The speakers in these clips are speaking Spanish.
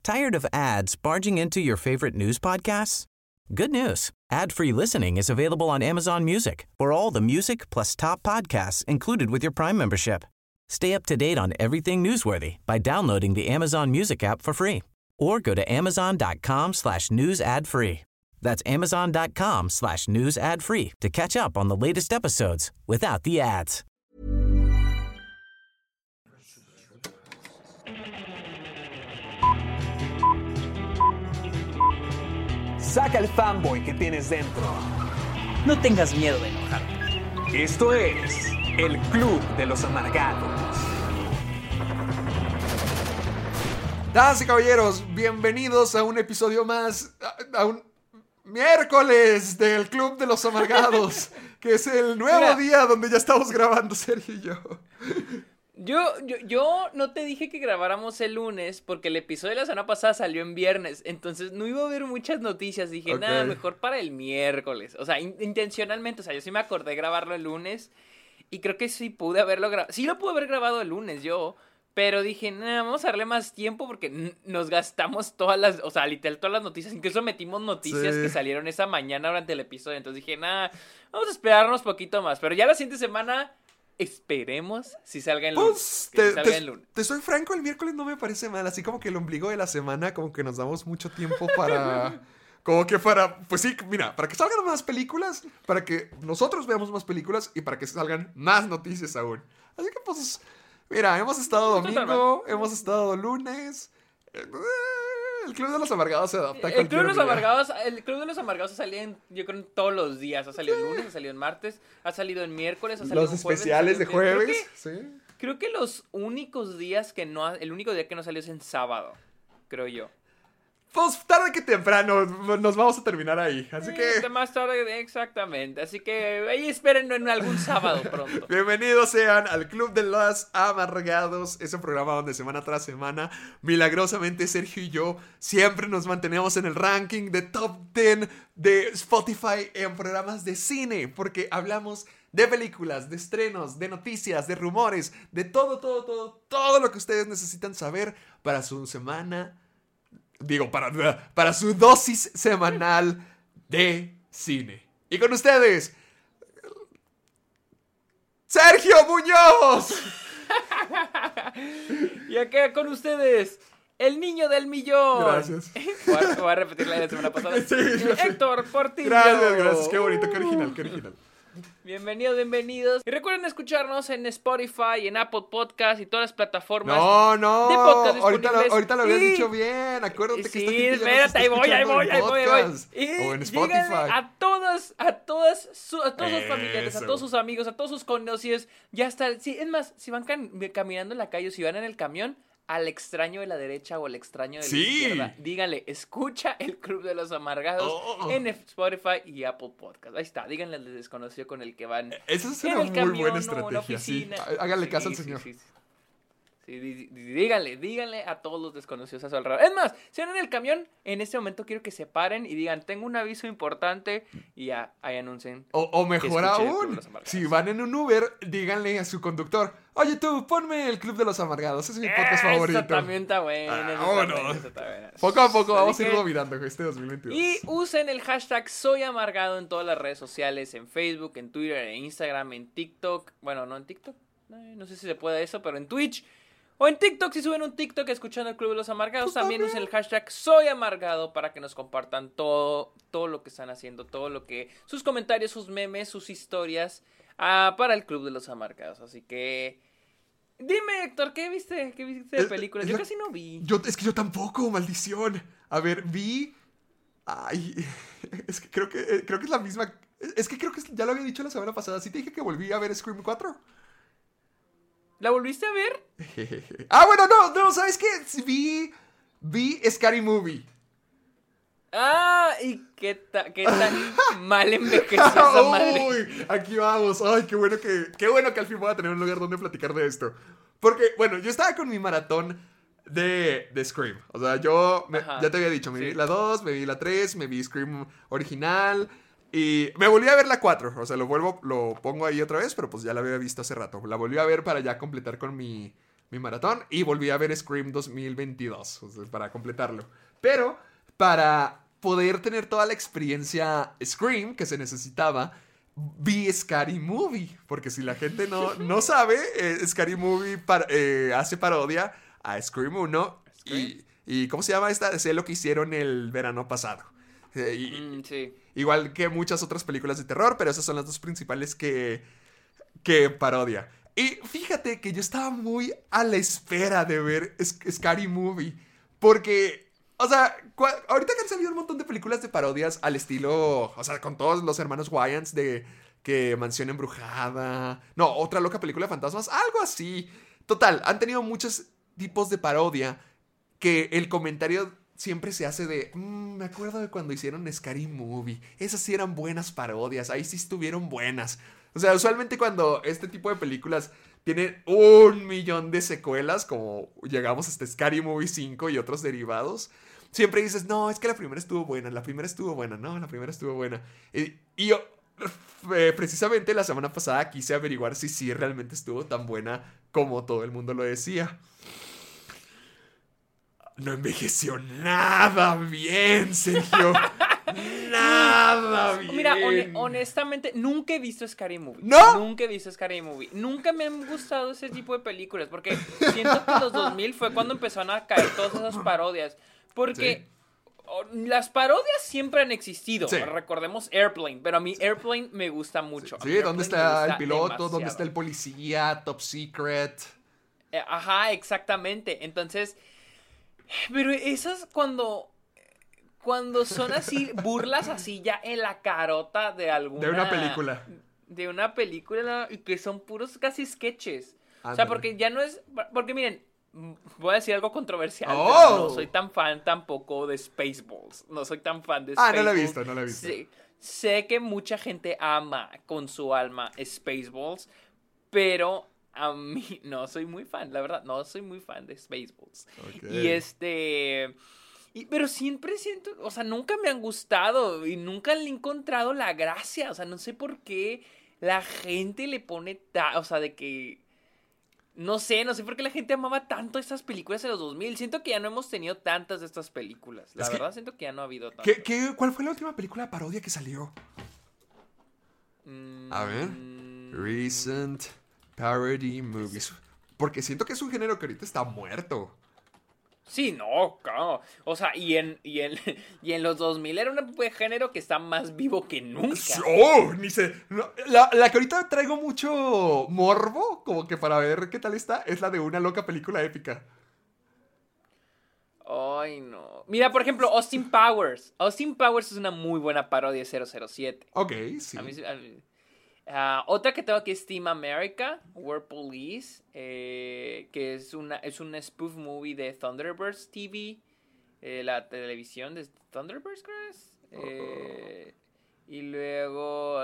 Tired of ads barging into your favorite news podcasts? Good news. Ad-free listening is available on Amazon Music for all the music plus top podcasts included with your Prime membership. Stay up to date on everything newsworthy by downloading the Amazon Music app for free or go to amazon.com/news ad free. That's amazon.com/news ad free to catch up on the latest episodes without the ads. Saca el fanboy que tienes dentro. No tengas miedo de enojarte. Esto es el Club de los Amargados. Damas y caballeros, bienvenidos a un episodio más, a un miércoles del Club de los Amargados, que es el nuevo día donde ya estamos grabando Sergio y yo. Yo no te dije que grabáramos el lunes porque el episodio de la semana pasada salió en viernes, entonces no iba a haber muchas noticias. Dije, nada, mejor para el miércoles. O sea, intencionalmente, o sea, yo sí me acordé de grabarlo el lunes y creo que sí pude haberlo grabado. Sí lo pude haber grabado el lunes yo, pero dije, nada, vamos a darle más tiempo porque nos gastamos todas las, o sea, literal todas las noticias. Incluso metimos noticias que salieron esa mañana durante el episodio. Entonces dije, nada, vamos a esperarnos poquito más. Pero ya la siguiente semana... esperemos si salga en lunes. Te soy franco, el miércoles no me parece mal. Así como que el ombligo de la semana, como que nos damos mucho tiempo para... pues sí, mira, para que salgan más películas, para que nosotros veamos más películas y para que salgan más noticias aún. Así que pues, mira, hemos estado domingo, hemos estado lunes... El Club de los Amargados se adapta a el Club de los Amargados ha salido yo creo todos los días. Ha salido el lunes, ha salido el martes, ha salido el miércoles, ha salido los especiales de jueves. Creo que los únicos días el único día que no salió es en sábado, creo yo. Pues tarde que temprano nos vamos a terminar ahí, así que... Más tarde, exactamente, así que ahí espérenlo en algún sábado pronto. Bienvenidos sean al Club de los Amargados, es un programa donde semana tras semana, milagrosamente Sergio y yo siempre nos mantenemos en el ranking de Top 10 de Spotify en programas de cine, porque hablamos de películas, de estrenos, de noticias, de rumores, de todo lo que ustedes necesitan saber para su semana... para su dosis semanal de cine. Y con ustedes, Sergio Muñoz. Y acá con ustedes, el niño del millón. Gracias. Voy a repetir la de la semana pasada. Sí, Héctor Portillo. Gracias. Qué bonito, qué original. Bienvenidos. Y recuerden escucharnos en Spotify, en Apple Podcast y todas las plataformas No. de podcast disponibles. Ahorita lo habías dicho bien. Acuérdate que sí, espérate, ahí voy. O en Spotify. A todos sus familiares, a todos sus amigos, a todos sus conocidos. Ya está. Sí, es más, si van caminando en la calle o si van en el camión, al extraño de la derecha o al extraño de la izquierda, díganle, escucha el Club de los Amargados en Spotify y Apple Podcast. Ahí está, díganle al desconocido con el que van. Esa es una muy buena estrategia, sí. Háganle caso al señor. Sí, díganle a todos los desconocidos a su alrededor. Es más, si van en el camión, en este momento quiero que se paren y digan, tengo un aviso importante, y ya, ahí anuncien. O mejor aún, si van en un Uber, díganle a su conductor, oye tú, ponme el Club de los Amargados, ese es mi podcast favorito. Eso también está bueno. Poco a poco vamos a ir olvidando este 2022. Y usen el hashtag Soy Amargado en todas las redes sociales, en Facebook, en Twitter, en Instagram, en TikTok. Bueno, no en TikTok, no sé si se puede eso, pero en Twitch. O en TikTok, si suben un TikTok escuchando el Club de los Amargados, pues también usen el hashtag Soy Amargado para que nos compartan todo lo que están haciendo, sus comentarios, sus memes, sus historias para el Club de los Amargados. Así que, dime, Héctor, ¿qué viste de películas? Yo casi no vi. Es que yo tampoco, maldición. A ver, vi... Ay, es que creo que es la misma... Es que creo que ya lo había dicho la semana pasada. ¿Sí te dije que volví a ver Scream 4? ¿La volviste a ver? Bueno, no, ¿sabes qué? Vi Scary Movie. ¿Y qué tan mal envejeció esa madre? Uy, aquí vamos. Ay, qué bueno que al fin voy a tener un lugar donde platicar de esto. Porque, bueno, yo estaba con mi maratón de Scream. O sea, ya te había dicho, me vi la 2, me vi la 3, me vi Scream original... Y me volví a ver la 4, o sea, lo pongo ahí otra vez, pero pues ya la había visto hace rato. La volví a ver para ya completar con mi mi maratón y volví a ver Scream 2022, o sea, para completarlo. Pero para poder tener toda la experiencia Scream que se necesitaba, vi Scary Movie, porque si la gente no sabe, Scary Movie hace parodia a Scream 1 y ¿cómo se llama esta? Sé lo que hicieron el verano pasado. Sí. Igual que muchas otras películas de terror, pero esas son las dos principales que parodia. Y fíjate que yo estaba muy a la espera de ver Scary Movie, porque, o sea, ahorita que han salido un montón de películas de parodias al estilo, o sea, con todos los hermanos Wayans de que Mansión Embrujada, no, otra loca película de fantasmas, algo así. Total, han tenido muchos tipos de parodia que el comentario siempre se hace de, me acuerdo de cuando hicieron Scary Movie, esas sí eran buenas parodias, ahí sí estuvieron buenas. O sea, usualmente cuando este tipo de películas tienen 1,000,000 de secuelas, como llegamos hasta Scary Movie 5 y otros derivados, siempre dices, no, es que la primera estuvo buena, no, la primera estuvo buena. Y yo, precisamente la semana pasada quise averiguar si sí realmente estuvo tan buena como todo el mundo lo decía. No envejeció nada bien, Sergio. Nada bien. Mira, honestamente, nunca he visto Scary Movie. ¿No? Nunca he visto Scary Movie. Nunca me han gustado ese tipo de películas. Porque siento que en los 2000 fue cuando empezaron a caer todas esas parodias. Porque las parodias siempre han existido. Sí. Recordemos Airplane. Pero a mí Airplane me gusta mucho. Sí, ¿dónde está el piloto? Demasiado. ¿Dónde está el policía? Top Secret. Ajá, exactamente. Entonces, pero esas cuando son así, burlas así ya en la carota de alguna... De una película. De una película y que son puros casi sketches. O sea, porque ya no es... Porque miren, voy a decir algo controversial. Pero no soy tan fan tampoco de Spaceballs. No soy tan fan de Spaceballs. No la he visto. Sí, sé que mucha gente ama con su alma Spaceballs, pero... A mí no soy muy fan, la verdad, no soy muy fan de Spaceballs. Okay. Pero siempre siento, o sea, nunca me han gustado y nunca le he encontrado la gracia. O sea, no sé por qué la gente le pone, o sea, de que... No sé por qué la gente amaba tanto estas películas en los 2000. Siento que ya no hemos tenido tantas de estas películas. La verdad, siento que ya no ha habido tantas. ¿Cuál fue la última película parodia que salió? A ver. Recent... Parody movies. Porque siento que es un género que ahorita está muerto. Sí, no, claro. O sea, y en los 2000 era un género que está más vivo que nunca. La que ahorita traigo mucho morbo, como que para ver qué tal está, es la de Una Loca Película Épica. Ay, no. Mira, por ejemplo, Austin Powers. Austin Powers es una muy buena parodia de 007. Ok, sí. A mí otra que tengo aquí es Team America, World Police, que es un spoof movie de Thunderbirds TV, la televisión de Thunderbirds, creo. Y luego,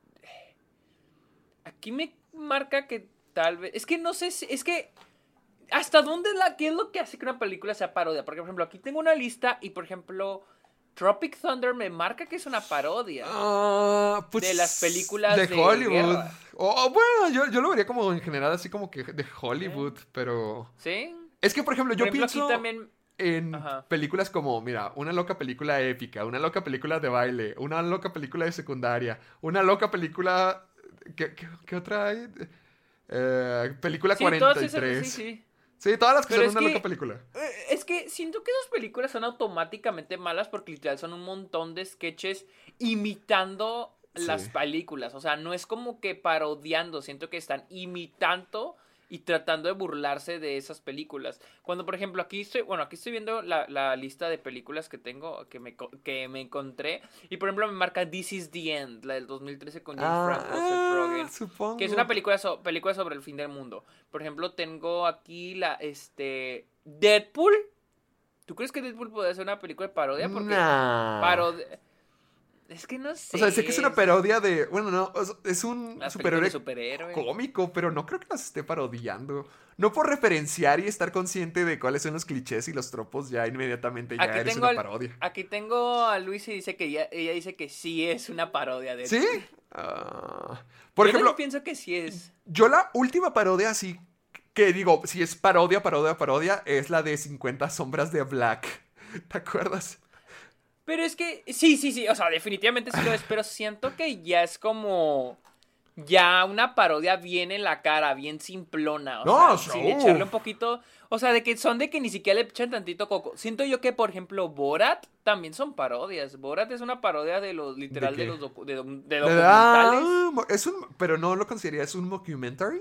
aquí me marca que tal vez, es que no sé, es que hasta dónde qué es lo que hace que una película sea parodia. Porque, por ejemplo, aquí tengo una lista y, por ejemplo... Tropic Thunder me marca que es una parodia pues, de las películas de Hollywood. Bueno, yo lo vería como en general así como que de Hollywood, pero... ¿Sí? Es que, por ejemplo, yo pienso también... en películas como, mira, una loca película épica, una loca película de baile, una loca película de secundaria, una loca película... ¿Qué otra hay? Película 43. Sí, todas las que son una loca película. Es que siento que esas películas son automáticamente malas porque literal son un montón de sketches imitando las películas. O sea, no es como que parodiando, siento que están imitando y tratando de burlarse de esas películas. Cuando, por ejemplo, aquí estoy viendo la lista de películas que tengo, que me encontré. Y, por ejemplo, me marca This is the End, la del 2013 con James Franco, Seth Rogen. Supongo. Que es una película sobre el fin del mundo. Por ejemplo, tengo aquí Deadpool. ¿Tú crees que Deadpool puede ser una película de parodia? Porque es que no sé. O sea, sé que es una parodia de... Bueno, no, es un superhéroe cómico, pero no creo que las esté parodiando. No por referenciar y estar consciente de cuáles son los clichés y los tropos, ya inmediatamente ya eres una parodia. Aquí tengo a Luis y dice que ella dice que sí es una parodia de... ¿Sí? Por ejemplo... Yo pienso que sí es. Yo la última parodia así Que digo, si es parodia, es la de 50 sombras de Black. ¿Te acuerdas? Pero es que, sí, o sea, definitivamente sí lo es, pero siento que ya es como, ya una parodia bien en la cara, bien simplona, o sea, sin echarle un poquito, o sea, de que ni siquiera le echan tantito coco. Siento yo que, por ejemplo, Borat también son parodias. Borat es una parodia de los, literal, de los documentales. Pero no lo consideraría, ¿es un mockumentary?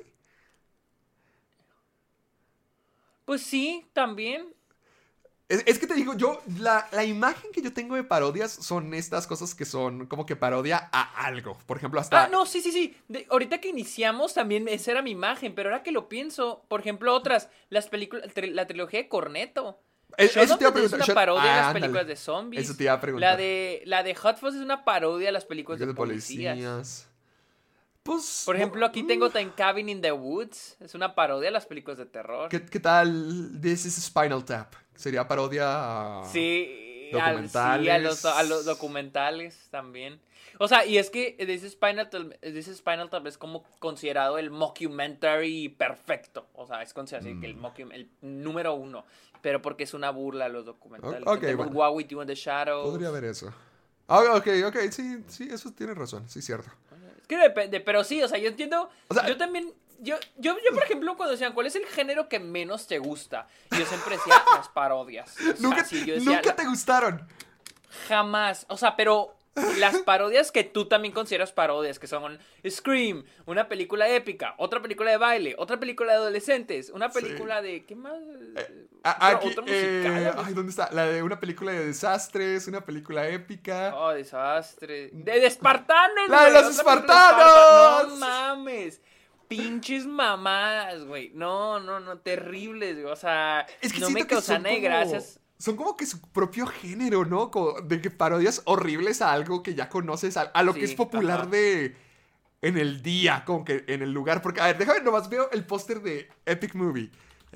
Pues sí, también. Es que te digo, la imagen que yo tengo de parodias son estas cosas que son como que parodia a algo. Por ejemplo, hasta... No, sí. Ahorita que iniciamos también esa era mi imagen, pero ahora que lo pienso, por ejemplo, otras, las películas, la trilogía de Cornetto. Eso te iba a Es preguntar. una parodia de las ándale. películas de zombies. Eso te iba a preguntar. La de Hot Fuzz es una parodia de las películas de policías. Pues... Por ejemplo, aquí tengo Time Cabin in the Woods. Es una parodia de las películas de terror. ¿Qué tal This is Spinal Tap? Sería parodia a... Sí, documentales. a los documentales también. O sea, y es que This is Spinal Tap es como considerado el mockumentary perfecto. O sea, es considerado así que el número 1. Pero porque es una burla a los documentales. Tenemos What We Do in the Shadows. Podría haber eso. Ok, sí, eso tiene razón, sí, cierto. Es que depende, pero sí, o sea, yo entiendo. O sea, yo también. Yo, por ejemplo, cuando decían, ¿cuál es el género que menos te gusta? Yo siempre decía las parodias. O Nunca, sea, sí, yo decía, nunca te gustaron. Jamás. O sea, pero las parodias que tú también consideras parodias, que son Scream, una película épica, otra película de baile, otra película de adolescentes, una película de... ¿Qué más? Aquí, otra musical. ay, ¿dónde está? La de una película de desastres, una película épica. Oh, desastre. ¡De Espartanos! ¡La de güey! los Otra película de espartanos! No mames. Pinches mamadas, güey. No, terribles, güey. O sea, Es que no me causan de gracias. Son como que su propio género, ¿no? Como de que parodias horribles a algo que ya conoces, a lo que es popular en el día, como que en el lugar. Porque, a ver, déjame nomás veo el póster de Epic Movie.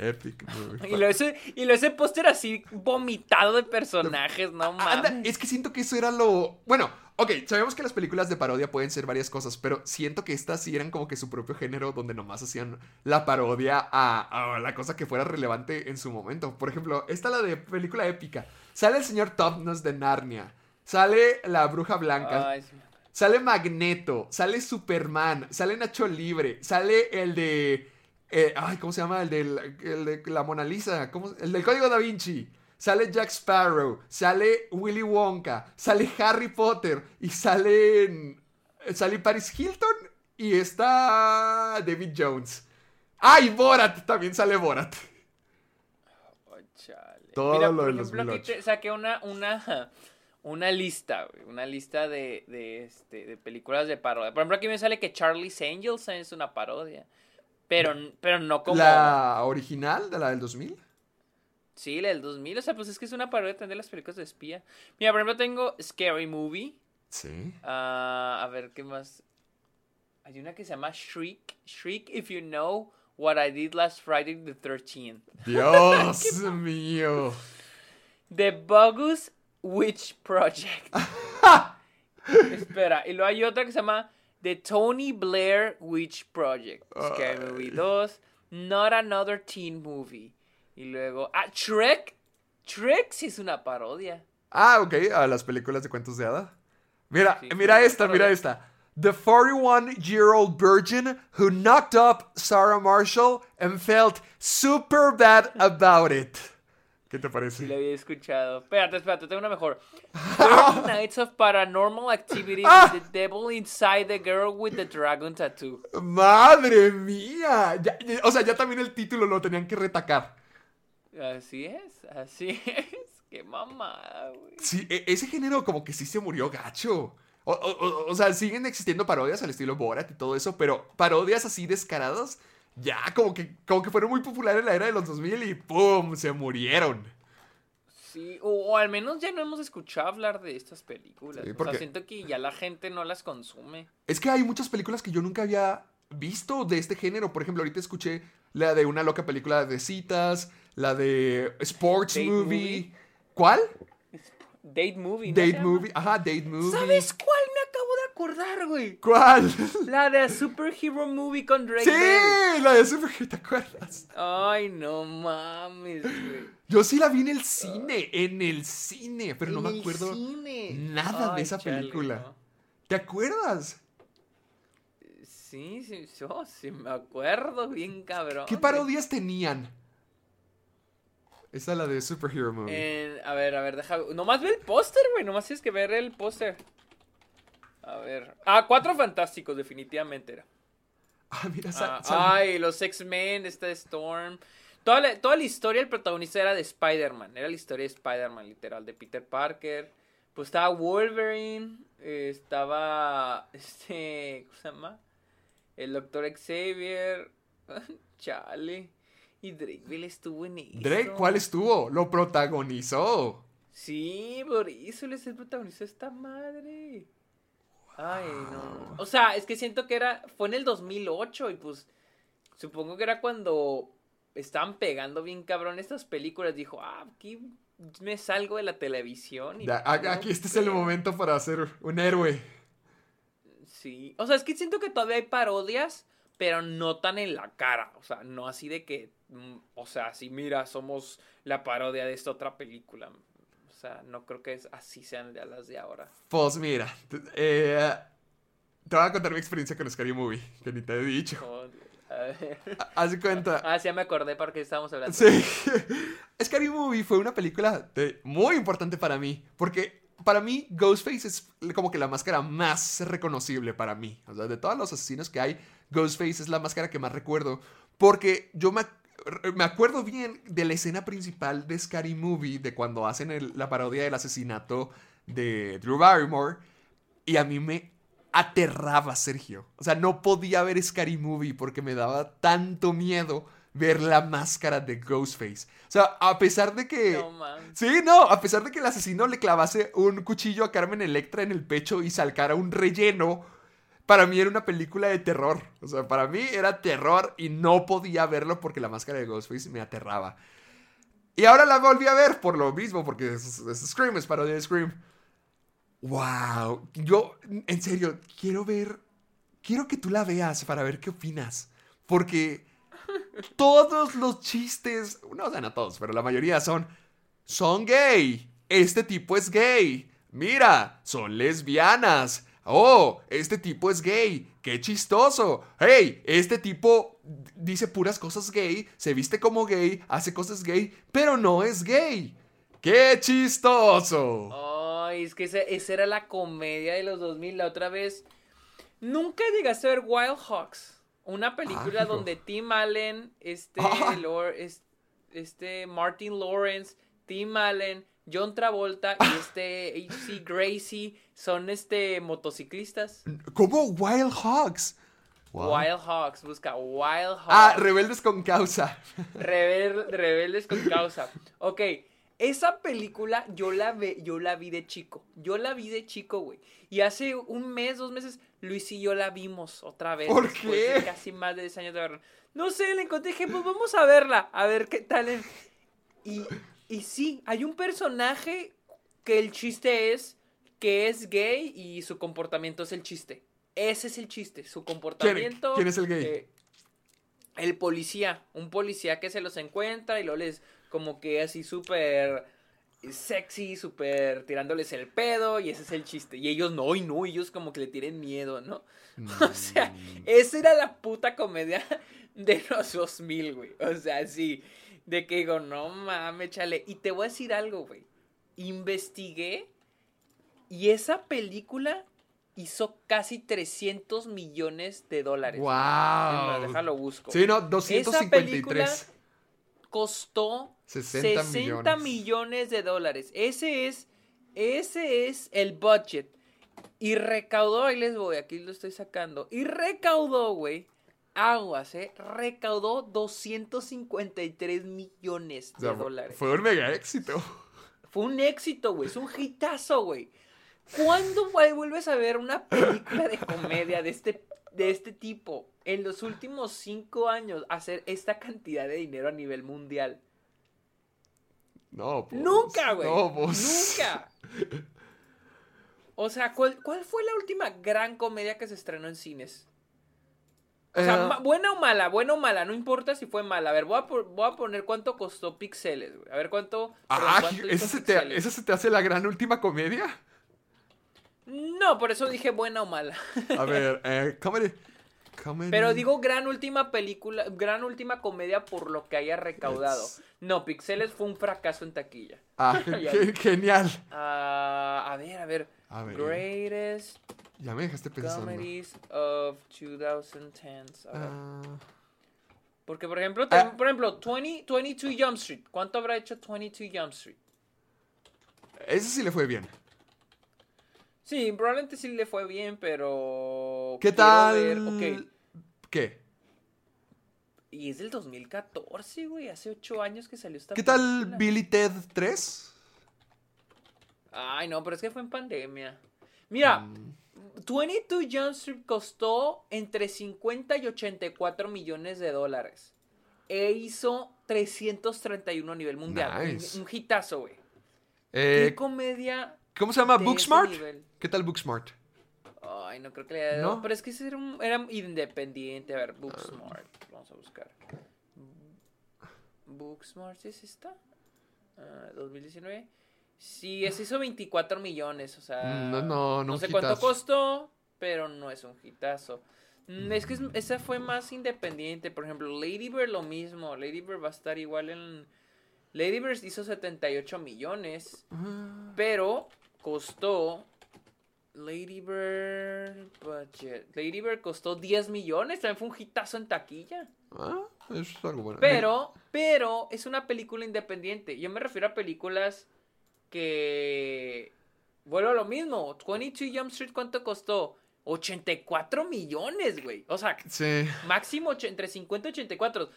Y lo ese póster así vomitado de personajes, no mames. Es que siento que eso era lo... Bueno, ok, sabemos que las películas de parodia pueden ser varias cosas, pero siento que estas sí eran como que su propio género donde nomás hacían la parodia a la cosa que fuera relevante en su momento. Por ejemplo, esta la de película épica. Sale el señor Topnos de Narnia. Sale la Bruja Blanca. Ay, sí. Sale Magneto. Sale Superman. Sale Nacho Libre. Sale el de... ¿cómo se llama? El de la Mona Lisa. El del Código Da Vinci. Sale Jack Sparrow. Sale Willy Wonka. Sale Harry Potter. Y sale Paris Hilton. Y está David Jones. Y Borat. También sale Borat. Oh, chale. Todo Mira, lo por de ejemplo, 2008. aquí te saqué una lista, güey. Una lista de películas de parodia. Por ejemplo, aquí me sale que Charlie's Angels es una parodia. Pero no como... ¿La original de la del 2000? Sí, la del 2000. O sea, pues es que es una parodia también de las películas de espía. Mira, por ejemplo, tengo Scary Movie. Sí. A ver, ¿qué más? Hay una que se llama Shriek. Shriek if you know what I did last Friday the 13th. Dios mío. The Bogus Witch Project. Espera, y luego hay otra que se llama The Tony Blair Witch Project. Scary Movie 2. Not Another Teen Movie. Y luego... Shrek. Shrek sí es una parodia. Ok, a las películas de cuentos de hada. Mira, Sí, mira sí, esta, parodia. mira esta. The 41-year-old virgin who knocked up Sarah Marshall and felt super bad about it. ¿Qué te parece? Sí, la había escuchado. Espérate, tengo una mejor. 30 Nights of Paranormal Activity with the Devil Inside the Girl with the Dragon Tattoo. ¡Madre mía! O sea, ya también el título lo tenían que retacar. Así es. Qué mamada, güey. Sí, ese género como que sí se murió gacho. O sea, siguen existiendo parodias al estilo Borat y todo eso, pero parodias así descaradas ya como que fueron muy populares en la era de los 2000 y ¡pum! Se murieron. Sí, o al menos ya no hemos escuchado hablar de estas películas. Sí, o porque- sea, siento que ya la gente no las consume. Es que hay muchas películas que yo nunca había visto de este género. Por ejemplo, ahorita escuché la de una loca película de citas, la de Sports Date movie. Movie. ¿Cuál? Date Movie, ¿no? Date se llama? Movie. Ajá, Date Movie. ¿Sabes cuál me acabo de acordar, güey. ¿Cuál? La de A Superhero Movie con Drake Sí, Bell. la de Superhero, ¿te acuerdas? Ay, no mames, güey. Yo sí la vi en el cine, pero no me acuerdo Cine. nada de Ay, esa chale, película. no. ¿Te acuerdas? Sí, yo sí me acuerdo bien, cabrón. ¿Qué parodias tenían? Esa es la de Superhero Movie. A ver, deja. Nomás ve el póster, güey. Nomás tienes que ver el póster. A ver. Cuatro Fantásticos, definitivamente era. Mira, Ay, los X-Men, esta Storm. Toda la historia, el protagonista era de Spider-Man. Era la historia de Spider-Man, literal, de Peter Parker. Pues estaba Wolverine. Estaba. ¿Cómo se llama? El Doctor Xavier. Chale. Y Drake Bell estuvo en eso. ¿Drake cuál estuvo? Lo protagonizó. Sí, por eso él es el protagonista de esta madre. Ay, no. O sea, es que siento que fue en el 2008 y pues supongo que era cuando estaban pegando bien cabrón estas películas. Dijo, aquí me salgo de la televisión. Y Aquí este es el momento para ser un héroe. Sí, o sea, es que siento que todavía hay parodias, pero no tan en la cara. O sea, no así de que, o sea, si mira, somos la parodia de esta otra película. O sea, no creo que así sean las de ahora. Pues mira, te voy a contar mi experiencia con Scary Movie, que ni te he dicho. Joder, a ver. Haz de cuenta. Sí, ya me acordé porque estábamos hablando. Sí. Scary Movie fue una película muy importante para mí, porque para mí Ghostface es como que la máscara más reconocible para mí. O sea, de todos los asesinos que hay, Ghostface es la máscara que más recuerdo, porque yo me acuerdo bien de la escena principal de Scary Movie, de cuando hacen la parodia del asesinato de Drew Barrymore, y a mí me aterraba, Sergio. O sea, no podía ver Scary Movie porque me daba tanto miedo ver la máscara de Ghostface. O sea, a pesar de que... No, man. Sí, no, a pesar de que el asesino le clavase un cuchillo a Carmen Electra en el pecho y sacara un relleno, para mí era una película de terror. O sea, para mí era terror y no podía verlo porque la máscara de Ghostface me aterraba. Y ahora la volví a ver por lo mismo, porque es Scream, es parodia de Scream. ¡Wow! Yo, en serio, quiero que tú la veas para ver qué opinas. Porque todos los chistes, no sean a todos, pero la mayoría son gay. Este tipo es gay. Mira, son lesbianas. Oh, este tipo es gay. ¡Qué chistoso! ¡Hey! Este tipo dice puras cosas gay, se viste como gay, hace cosas gay, pero no es gay. ¡Qué chistoso! Ay, es que esa era la comedia de los 2000. La otra vez, nunca llegaste a ver Wild Hawks. Una película hijo. donde Tim Allen, Martin Lawrence, Tim Allen, John Travolta y H.C. Gracie son motociclistas. ¿Cómo Wild Hawks? Wow. Wild Hawks, busca Wild Hawks. Rebeldes con causa. Rebeldes con causa. Ok, esa película yo la vi de chico. Güey. Y hace un mes, 2 meses, Luis y yo la vimos otra vez. ¿Por después qué? de casi más de 10 años de verla. No sé, le encontré, dije, pues vamos a verla. A ver qué tal. Y sí, hay un personaje que el chiste es que es gay y su comportamiento es el chiste. Ese es el chiste, su comportamiento. ¿Quién es el gay? El policía. Un policía que se los encuentra y luego les como que así súper sexy, súper tirándoles el pedo y ese es el chiste. Y ellos no, ellos como que le tienen miedo, ¿no? O sea, esa era la puta comedia de los 2000, güey. O sea, sí, de que digo, no mames, chale. Y te voy a decir algo, güey. Investigué y esa película hizo casi $300 millones. ¡Wow! Déjalo busco. Sí, no, 253. Esa película costó 60 millones de dólares. Ese es el budget. Y recaudó, ahí les voy, aquí lo estoy sacando. Y recaudó, güey, recaudó 253 millones de dólares. Fue un mega éxito. Fue un éxito, güey, es un hitazo, güey. ¿Cuándo, güey, vuelves a ver una película de comedia de este tipo en los últimos 5 años hacer esta cantidad de dinero a nivel mundial? No, pues. Nunca, güey. No, pues. Nunca. O sea, ¿cuál fue la última gran comedia que se estrenó en cines? O sea, buena o mala, no importa si fue mala. A ver, voy a poner cuánto costó Pixeles, güey. A ver cuánto... ¿Esa se te hace la gran última comedia? No, por eso dije buena o mala. A ver, comedy. Pero digo gran última comedia por lo que haya recaudado. No, Pixeles fue un fracaso en taquilla. Genial. A ver. Greatest ya me dejaste pensando. Comedies of 2010s. A ver. Porque, por ejemplo, 22 Jump Street. ¿Cuánto habrá hecho 22 Jump Street? Ese sí le fue bien. Sí, probablemente sí le fue bien, pero... ¿Qué tal? Okay. ¿Qué? Y es del 2014, güey. Hace 8 años que salió esta ¿Qué película. tal Bill y Ted 3? Ay, no, pero es que fue en pandemia. Mira, 22 Jump Street costó entre 50 y 84 millones de dólares. E hizo 331 a nivel mundial. Nice. Un hitazo, güey. ¿Qué comedia? ¿Cómo se llama? ¿Booksmart? ¿Qué tal Booksmart? Ay, no creo que le haya dado. ¿No? Pero es que era independiente. A ver, Booksmart. Vamos a buscar. ¿Booksmart es esta? 2019. Sí, ese hizo 24 millones. O sea, no sé cuánto costó, pero no es un hitazo. Es que esa fue más independiente. Por ejemplo, Lady Bird lo mismo. Lady Bird va a estar igual en... Lady Bird hizo 78 millones. Pero costó... Lady Bird budget. Lady Bird costó 10 millones. También fue un hitazo en taquilla. Eso es algo bueno. Pero es una película independiente. Yo me refiero a películas que... Vuelvo a lo mismo. 22 Jump Street, ¿cuánto costó? 84 millones, güey. O sea, sí. Máximo entre 50 y 84.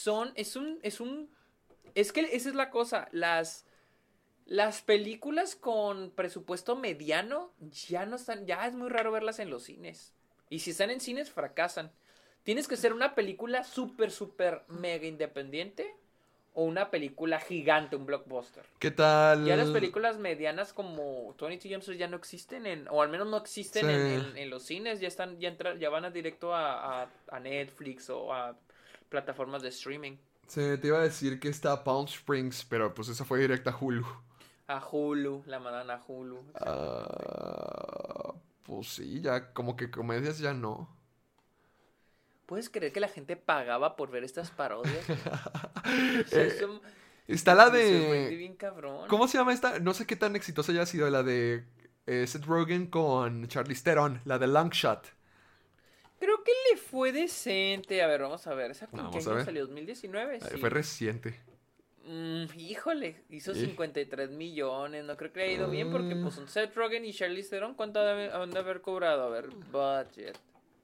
Es que esa es la cosa. Las películas con presupuesto mediano ya no están... Ya es muy raro verlas en los cines. Y si están en cines, fracasan. Tienes que ser una película súper, súper mega independiente o una película gigante, un blockbuster. ¿Qué tal? Ya las películas medianas como 22 Jump Street ya no existen, o al menos no existen en los cines. Ya van directo a Netflix o a plataformas de streaming. Sí, te iba a decir que está Palm Springs, pero pues esa fue directa a Hulu. A Hulu, la mandan a Hulu. Pues sí, ya como que comedias ya no. ¿Puedes creer que la gente pagaba por ver estas parodias? Está la de... Bien cabrón. ¿Cómo se llama esta? No sé qué tan exitosa haya sido la de Seth Rogen con Charlize Theron, la de Long Shot. Creo que le fue decente. A ver, vamos a ver. ¿Esa con qué año salió? ¿2019? Sí. Fue reciente. Híjole, hizo 53 millones. No creo que le haya ido bien porque pues un Seth Rogen y Charlize Theron, ¿cuánto han de haber cobrado? A ver, budget.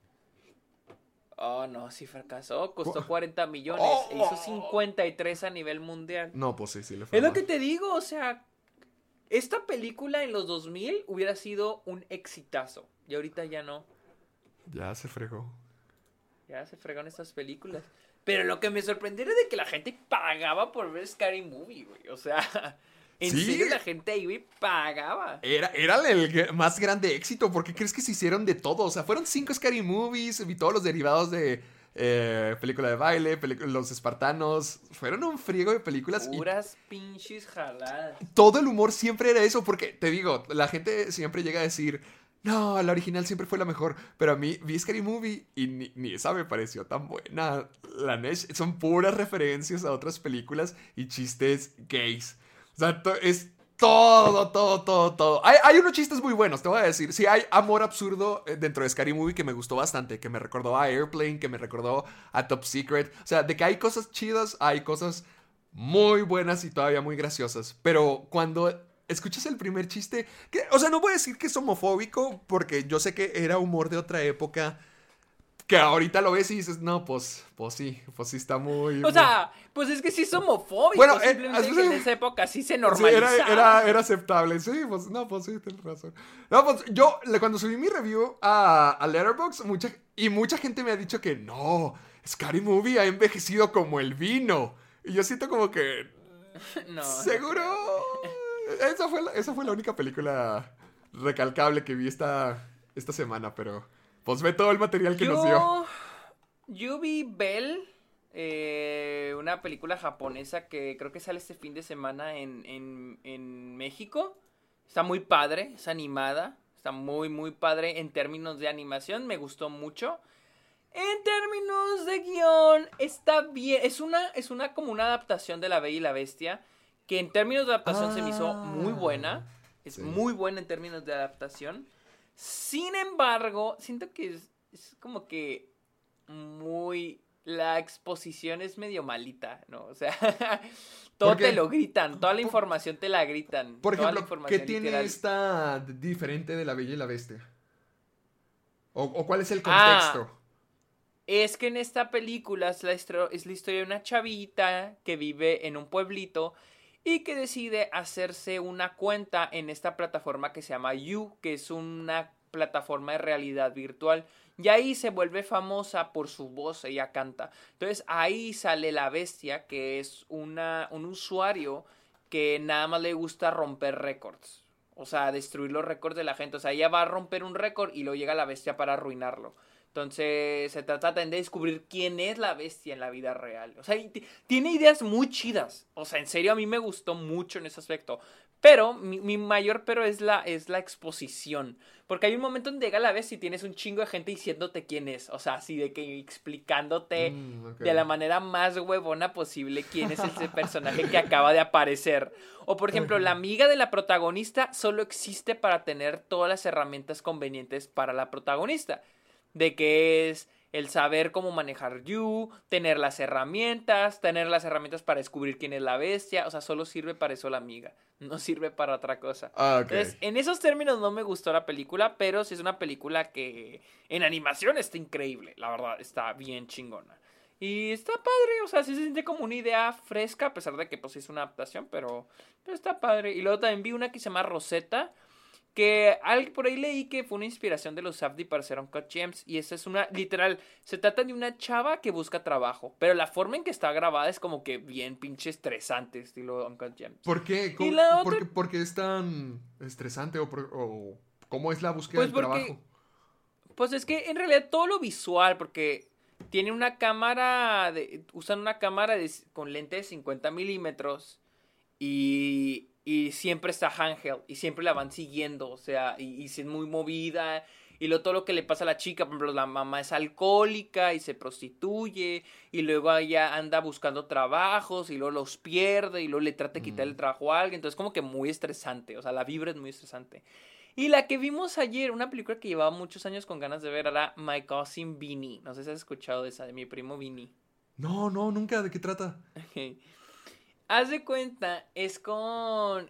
Oh, no, sí fracasó. Costó 40 millones. E hizo 53 a nivel mundial. No, pues sí le fue. Es lo que te digo, o sea, esta película en los 2000 hubiera sido un exitazo. Y ahorita ya no. Ya se fregó. Ya se fregaron estas películas. Pero lo que me sorprendió era de que la gente pagaba por ver Scary Movie, güey. O sea, en serio la gente ahí, güey, pagaba. Era el más grande éxito. ¿Por qué crees que se hicieron de todo? O sea, fueron 5 Scary Movies y todos los derivados de película de baile, los espartanos. Fueron un friego de películas. Puras pinches jaladas. Todo el humor siempre era eso. Porque, te digo, la gente siempre llega a decir... No, la original siempre fue la mejor. Pero a mí vi Scary Movie y ni esa me pareció tan buena. La Nesh son puras referencias a otras películas y chistes gays. O sea, es todo. Hay unos chistes muy buenos, te voy a decir. Sí, hay amor absurdo dentro de Scary Movie que me gustó bastante. Que me recordó a Airplane, que me recordó a Top Secret. O sea, de que hay cosas chidas, hay cosas muy buenas y todavía muy graciosas. Pero cuando... escuchas el primer chiste, o sea, no voy a decir que es homofóbico, porque yo sé que era humor de otra época, que ahorita lo ves y dices, no, pues sí está muy... O sea, pues es que sí es homofóbico, bueno, simplemente que en esa época sí se normalizaba. Sí, era aceptable, sí, pues sí, tienes razón. No, pues yo, cuando subí mi review a Letterboxd, mucha gente me ha dicho que no, Scary Movie ha envejecido como el vino, y yo siento como que... No. ¿Seguro? Esa fue la única película recalcable que vi esta semana, pero pues ve todo el material que nos dio. Yo vi Belle, una película japonesa que creo que sale este fin de semana en México. Está muy padre, es animada, está muy, muy padre en términos de animación, me gustó mucho. En términos de guión, está bien, es una como una adaptación de La Bella y la Bestia, que en términos de adaptación se me hizo muy buena, es muy buena en términos de adaptación. Sin embargo, siento que es como que la exposición es medio malita, ¿no? O sea, todo te lo gritan, toda la información te la gritan. Por ejemplo, ¿qué literal tiene esta diferente de La Bella y la Bestia? ¿O cuál es el contexto? Es que en esta película es la historia de una chavita que vive en un pueblito y que decide hacerse una cuenta en esta plataforma que se llama You, que es una plataforma de realidad virtual. Y ahí se vuelve famosa por su voz, ella canta. Entonces ahí sale la bestia, que es un usuario que nada más le gusta romper récords. O sea, destruir los récords de la gente. O sea, ella va a romper un récord y luego llega la bestia para arruinarlo. Entonces se trata de descubrir quién es la bestia en la vida real. O sea, tiene ideas muy chidas. O sea, en serio a mí me gustó mucho en ese aspecto. Pero mi mayor pero es la exposición. Porque hay un momento donde llega la bestia y tienes un chingo de gente diciéndote quién es. O sea, así de que explicándote de la manera más huevona posible quién es ese personaje que acaba de aparecer. O por ejemplo, la amiga de la protagonista solo existe para tener todas las herramientas convenientes para la protagonista. De que es el saber cómo manejar You, tener las herramientas para descubrir quién es la bestia. O sea, solo sirve para eso la amiga, no sirve para otra cosa. Okay. Entonces, en esos términos no me gustó la película, pero sí es una película que en animación está increíble, la verdad, está bien chingona. Y está padre, o sea, sí se siente como una idea fresca, a pesar de que pues es una adaptación, pero está padre. Y luego también vi una que se llama Rosetta, que por ahí leí que fue una inspiración de los Safdie para hacer Uncut Gems. Y esa es literal, se trata de una chava que busca trabajo, pero la forma en que está grabada es como que bien pinche estresante, estilo Uncut Gems. ¿Por qué? ¿Por qué es tan estresante? ¿O cómo es la búsqueda del trabajo? Pues es que en realidad todo lo visual, porque tiene una cámara, usan una cámara con lente de 50 milímetros y siempre está handheld y siempre la van siguiendo, o sea, y es muy movida. Y luego todo lo que le pasa a la chica, por ejemplo, la mamá es alcohólica y se prostituye, y luego ella anda buscando trabajos y luego los pierde y luego le trata de quitar el trabajo a alguien. Entonces como que muy estresante, o sea, la vibra es muy estresante. Y la que vimos ayer, una película que llevaba muchos años con ganas de ver, era My Cousin Vinny. No sé si has escuchado de esa, de mi primo Vinny. No, nunca. ¿De qué trata? Okay. Haz de cuenta, es con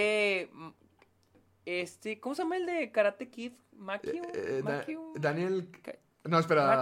¿cómo se llama el de Karate Kid? ¿Makio? Daniel... No, espera.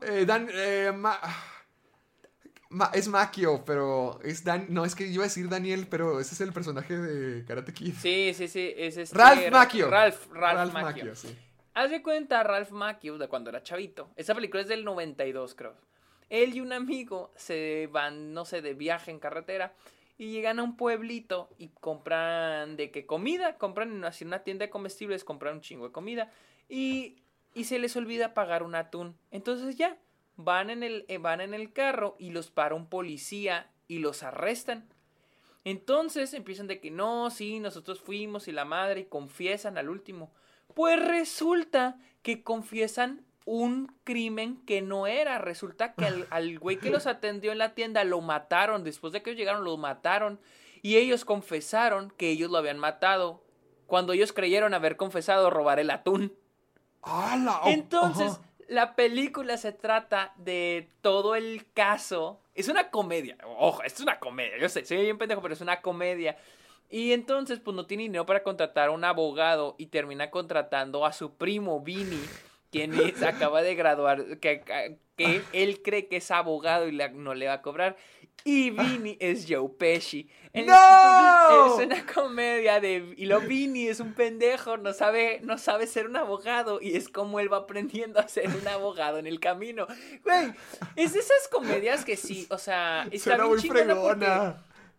Es Makio, pero es no, es que iba a decir Daniel, pero ese es el personaje de Karate Kid. Sí, es Ralph Macchio. Ralph Macchio, sí. Haz de cuenta, Ralph Macchio, de cuando era chavito. Esa película es del 92, creo. Él y un amigo se van, no sé, de viaje en carretera y llegan a un pueblito y compran comida, compran así una tienda de comestibles, compran un chingo de comida y se les olvida pagar un atún. Entonces ya, van en el carro y los para un policía y los arrestan. Entonces empiezan de que no, sí, nosotros fuimos y la madre, y confiesan al último. Pues resulta que confiesan un crimen que no era. Resulta que al güey que los atendió en la tienda lo mataron. Después de que ellos llegaron, lo mataron. Y ellos confesaron que ellos lo habían matado cuando ellos creyeron haber confesado robar el atún. Entonces, la película se trata de todo el caso. Es una comedia. Ojo, es una comedia. Yo sé, soy bien pendejo, pero es una comedia. Y entonces, pues no tiene dinero para contratar a un abogado y termina contratando a su primo, Vinny, quien acaba de graduar, que él cree que es abogado y no le va a cobrar. Y Vinny es Joe Pesci. ¡No! Es una comedia y lo Vinny es un pendejo, no sabe ser un abogado. Y es como él va aprendiendo a ser un abogado en el camino. Güey, es de esas comedias que sí, o sea, está bien chingona porque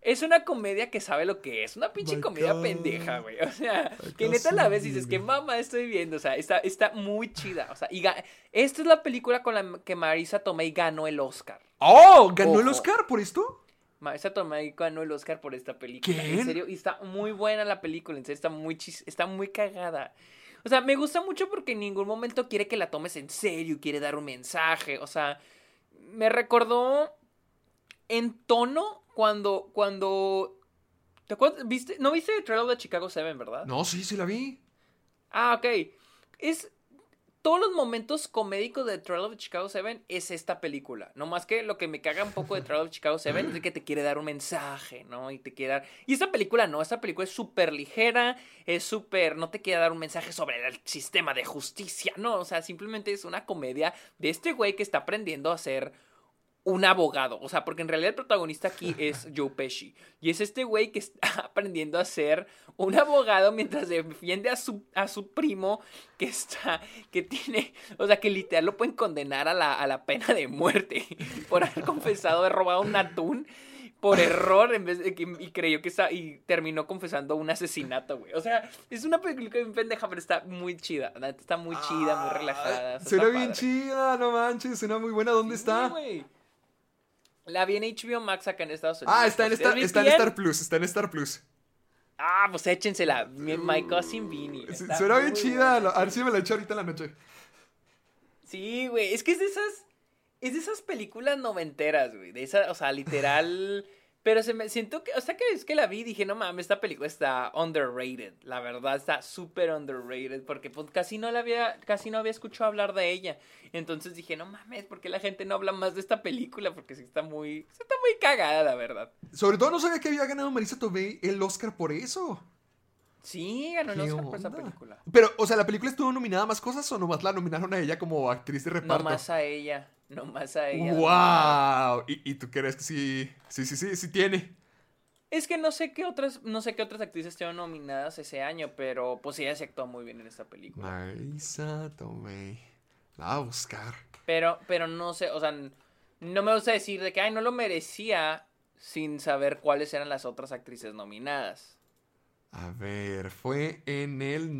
Es una comedia que sabe lo que es. Una pinche comedia pendeja, güey. O sea, que neta la ves y dices, ¿qué mamá estoy viendo? O sea, está muy chida. O sea, esta es la película con la que Marisa Tomei ganó el Oscar. ¡Oh! ¿Ganó Ojo. el Oscar por esto? Marisa Tomei ganó el Oscar por esta película. ¿Qué? En serio, y está muy buena la película. En serio, está muy cagada. O sea, me gusta mucho porque en ningún momento quiere que la tomes en serio, quiere dar un mensaje. O sea, me recordó en tono cuando ¿te acuerdas? ¿No viste el trailer de Chicago 7, verdad? No, sí la vi. Ah, ok. Todos los momentos comédicos de Trial of Chicago 7 es esta película. No más que lo que me caga un poco de Trial of Chicago 7 es que te quiere dar un mensaje, ¿no? Y esta película no, esta película es súper ligera, no te quiere dar un mensaje sobre el sistema de justicia, no, o sea, simplemente es una comedia de este güey que está aprendiendo a ser un abogado, o sea, porque en realidad el protagonista aquí es Joe Pesci, y es este güey que está aprendiendo a ser un abogado mientras defiende a su primo que tiene, o sea, que literal lo pueden condenar a la pena de muerte por haber confesado haber robado un atún por error y creyó y terminó confesando un asesinato, güey. O sea, es una película bien pendeja, pero está muy chida, está muy chida, muy relajada. Suena bien chida, no manches, suena muy buena. ¿Dónde está? Güey. La vi en HBO Max acá en Estados Unidos. Ah, está en Star Plus, está en Star Plus. Ah, pues échensela. My Cousin Vinny. Suena bien chida. A ver si me la echo ahorita en la noche. Sí, güey. Es que es de esas películas noventeras, güey. O sea, literal. Pero siento que, o sea, que es que la vi y dije, no mames, esta película está underrated. La verdad, está súper underrated. Porque pues, casi no había escuchado hablar de ella. Entonces dije, no mames, ¿por qué la gente no habla más de esta película? Porque sí está muy cagada, la verdad. Sobre todo no sabía que había ganado Marisa Tomei el Oscar por eso. Sí, ganó el Oscar por esa película. Pero, o sea, ¿la película estuvo nominada a más cosas o nomás la nominaron a ella como actriz de reparto? Nomás a ella. ¡Wow! ¿Y tú crees que sí tiene? Es que no sé qué otras actrices estuvieron nominadas ese año, pero pues ella se actuó muy bien en esta película. Marisa Tomei. La voy a buscar. Pero no sé, o sea, no me gusta decir de que, ay, no lo merecía sin saber cuáles eran las otras actrices nominadas. A ver, fue en el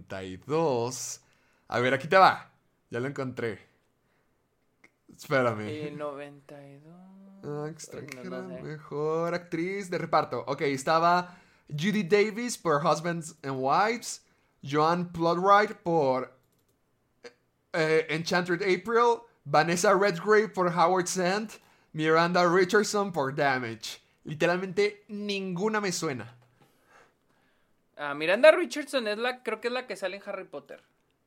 92. A ver, aquí te va. Ya lo encontré. Espérame. El 92. Extranjera, No sé. mejor actriz de reparto. Ok, estaba Judy Davis por Husbands and Wives. Joan Plotwright por Enchanted April. Vanessa Redgrave por Howard Sand. Miranda Richardson por Damage. Literalmente ninguna me suena. Miranda Richardson creo que es la que sale en Harry Potter.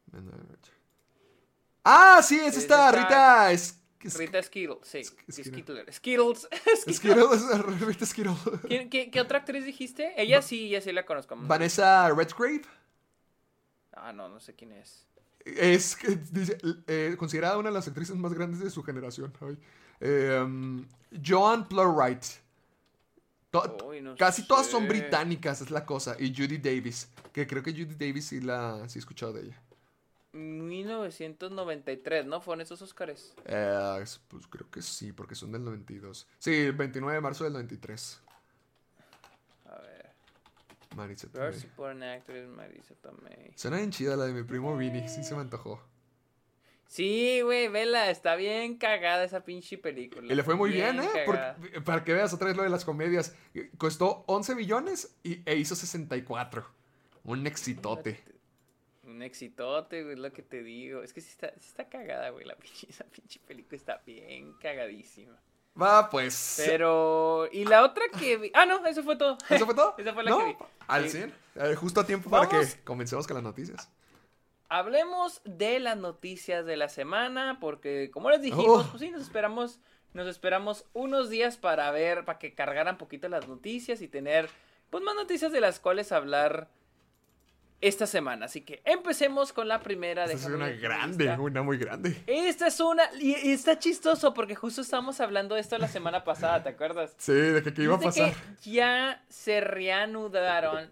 Ah, sí, es esta Rita. Rita Skeeter, sí. Skittles. Rita Skeeter. ¿Qué otra actriz dijiste? Ella sí la conozco. Vanessa Redgrave. No sé quién es. Es considerada una de las actrices más grandes de su generación. Joan Plowright. Casi todas son británicas, es la cosa. Y Judy Davis, que creo que Judy Davis sí he escuchado de ella. 1993, ¿no? ¿Fueron esos Oscars? Pues creo que sí, porque son del 92. Sí, el 29 de marzo del 93. A ver. Marisa Tomei. First Supporting Actress, Marisa Tomei. Suena bien chida la de mi primo Vinny, sí se me antojó. Sí, güey, vela, está bien cagada esa pinche película. Y le fue muy bien, para que veas otra vez lo de las comedias. Costó 11 millones e hizo 64. Un exitote. Un exitote, güey, es lo que te digo. Es que sí está cagada, güey, esa pinche película está bien cagadísima. Va, pues. Pero, ¿y la otra que vi? No, eso fue todo. ¿Eso fue todo? Esa fue la que vi. Al 100. Justo a tiempo para que comencemos con las noticias. Hablemos de las noticias de la semana, porque como les dijimos, pues sí, nos esperamos unos días para que cargaran poquito las noticias y tener, pues, más noticias de las cuales hablar esta semana. Así que empecemos con la primera. Esta es una muy grande. Esta es y está chistoso porque justo estábamos hablando de esto la semana pasada, ¿te acuerdas? Sí, de que iba a pasar. Que ya se reanudaron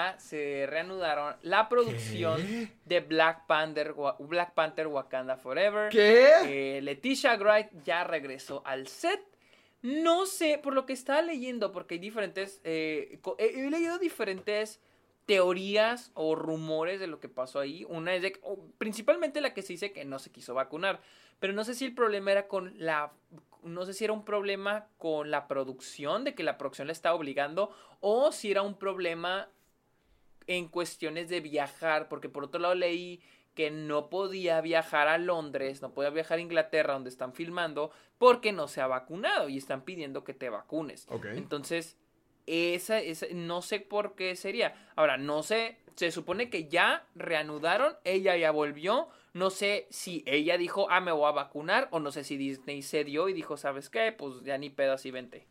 la producción de Black Panther Wakanda Forever. ¿Qué? Letitia Wright ya regresó al set No sé, por lo que estaba leyendo, porque hay diferentes... he leído diferentes teorías o rumores de lo que pasó ahí. Una es de... principalmente la que se dice que no se quiso vacunar. Pero no sé si el problema era con la... No sé si era un problema con la producción, de que la producción le estaba obligando, o si era un problema en cuestiones de viajar, porque por otro lado leí que no podía viajar a Londres, no podía viajar a Inglaterra, donde están filmando, porque no se ha vacunado y están pidiendo que te vacunes. Okay. Entonces, esa, no sé por qué sería. Ahora, no sé, se supone que ya reanudaron, ella ya volvió, no sé si ella dijo, me voy a vacunar, o no sé si Disney cedió y dijo, ¿sabes qué? Pues ya ni pedas y vente.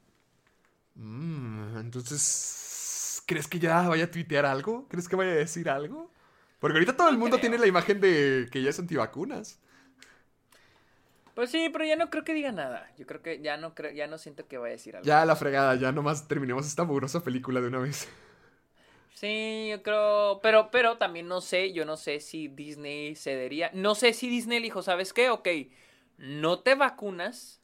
Entonces, ¿crees que ya vaya a tuitear algo? ¿Crees que vaya a decir algo? Porque ahorita todo el mundo tiene la imagen de que ya es antivacunas. Pues sí, pero ya no creo que diga nada. Yo creo que ya no siento que vaya a decir algo. Ya la fregada, ya nomás terminemos esta mugrosa película de una vez. Sí, yo creo, pero también no sé, yo no sé si Disney cedería. No sé si Disney le dijo, ¿sabes qué? Ok, no te vacunas,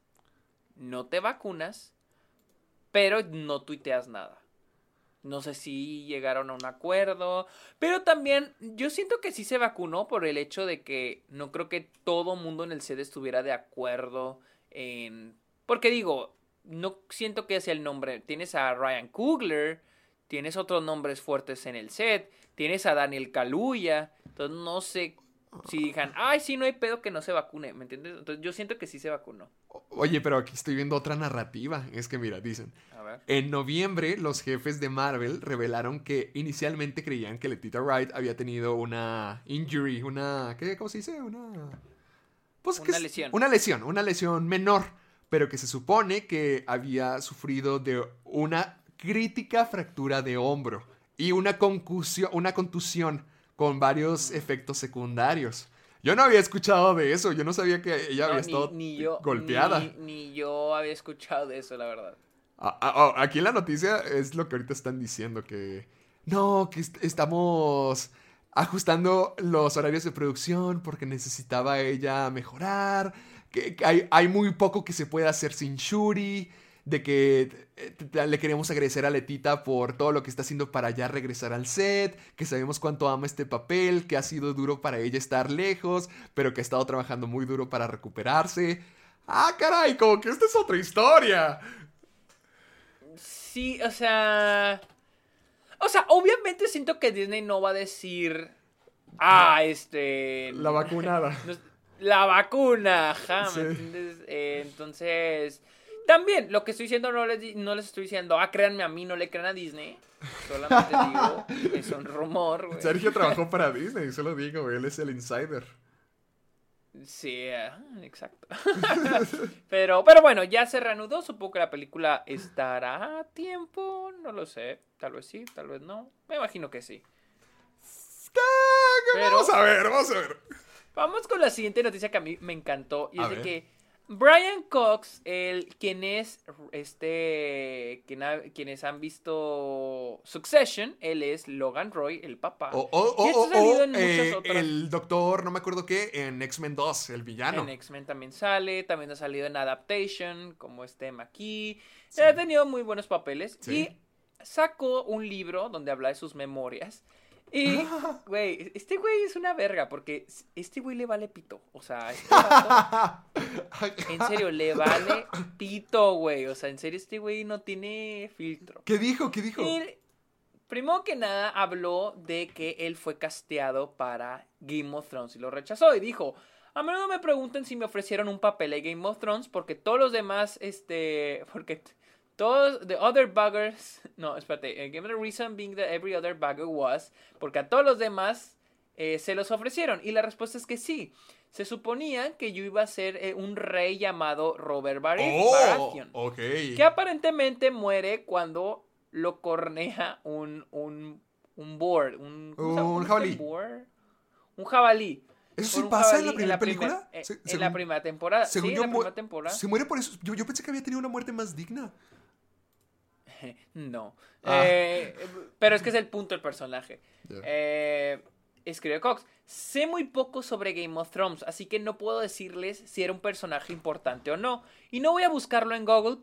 pero no tuiteas nada. No sé si llegaron a un acuerdo, pero también yo siento que sí se vacunó por el hecho de que no creo que todo mundo en el set estuviera de acuerdo en... Porque digo, no siento que sea el nombre. Tienes a Ryan Coogler, tienes otros nombres fuertes en el set, tienes a Daniel Kaluuya, entonces no sé si digan, sí, no hay pedo que no se vacune, ¿me entiendes? Entonces yo siento que sí se vacunó. Oye, pero aquí estoy viendo otra narrativa. Es que mira, dicen... A ver. En noviembre, los jefes de Marvel revelaron que inicialmente creían que Letitia Wright había tenido una injury, ¿cómo se dice? Pues Una lesión. Una lesión menor, pero que se supone que había sufrido de una crítica fractura de hombro y una contusión con varios efectos secundarios. Yo no había escuchado de eso, yo no sabía que ella había estado golpeada. Ni yo había escuchado de eso, la verdad. Aquí en la noticia es lo que ahorita están diciendo, que no, que estamos ajustando los horarios de producción porque necesitaba ella mejorar, que hay muy poco que se puede hacer sin Shuri, de que le queremos agradecer a Letita por todo lo que está haciendo para ya regresar al set, que sabemos cuánto ama este papel, que ha sido duro para ella estar lejos, pero que ha estado trabajando muy duro para recuperarse. Caray, como que esta es otra historia. Sí, o sea, obviamente siento que Disney no va a decir, La vacunada. La vacuna, ajá, Sí. ¿me entiendes? Entonces, también, lo que estoy diciendo no les estoy diciendo, créanme a mí, no le crean a Disney. Solamente digo, es un rumor, güey. Sergio trabajó para Disney, solo digo, él es el insider. Sí, exacto. pero bueno, ya se reanudó. Supongo que la película estará a tiempo. No lo sé. Tal vez sí, tal vez no. Me imagino que sí. Vamos a ver. Vamos con la siguiente noticia que a mí me encantó. Y A es de ver. que Brian Cox, quienes han visto Succession, él es Logan Roy, el papá. Y esto ha salido en muchas otras. El doctor, no me acuerdo qué, en X-Men 2, el villano. En X-Men también ha salido en Adaptation, como McKee. Sí. Ha tenido muy buenos papeles. Sí. Y sacó un libro donde habla de sus memorias. Y, güey, este güey es una verga, porque este güey le vale pito. O sea, este vato, en serio, le vale pito, güey. O sea, en serio, este güey no tiene filtro. ¿Qué dijo? Y, primero que nada, habló de que él fue casteado para Game of Thrones y lo rechazó. Y dijo, a menudo me preguntan si me ofrecieron un papel en Game of Thrones, porque todos los demás, porque... todos, the other buggers, no, espérate, give me the reason being that every other bugger was, porque a todos los demás se los ofrecieron, y la respuesta es que sí. Se suponía que yo iba a ser un rey llamado Robert Baratheon, okay. Que aparentemente muere cuando lo cornea un boar, un jabalí. Un jabalí. ¿Eso sí pasa en la primera película? En la primera temporada. Sí, en la primera temporada. ¿Se muere por eso? Yo pensé que había tenido una muerte más digna. No. Pero es que es el punto del personaje. Yeah. Escribe Cox. Sé muy poco sobre Game of Thrones, así que no puedo decirles si era un personaje importante o no. Y no voy a buscarlo en Google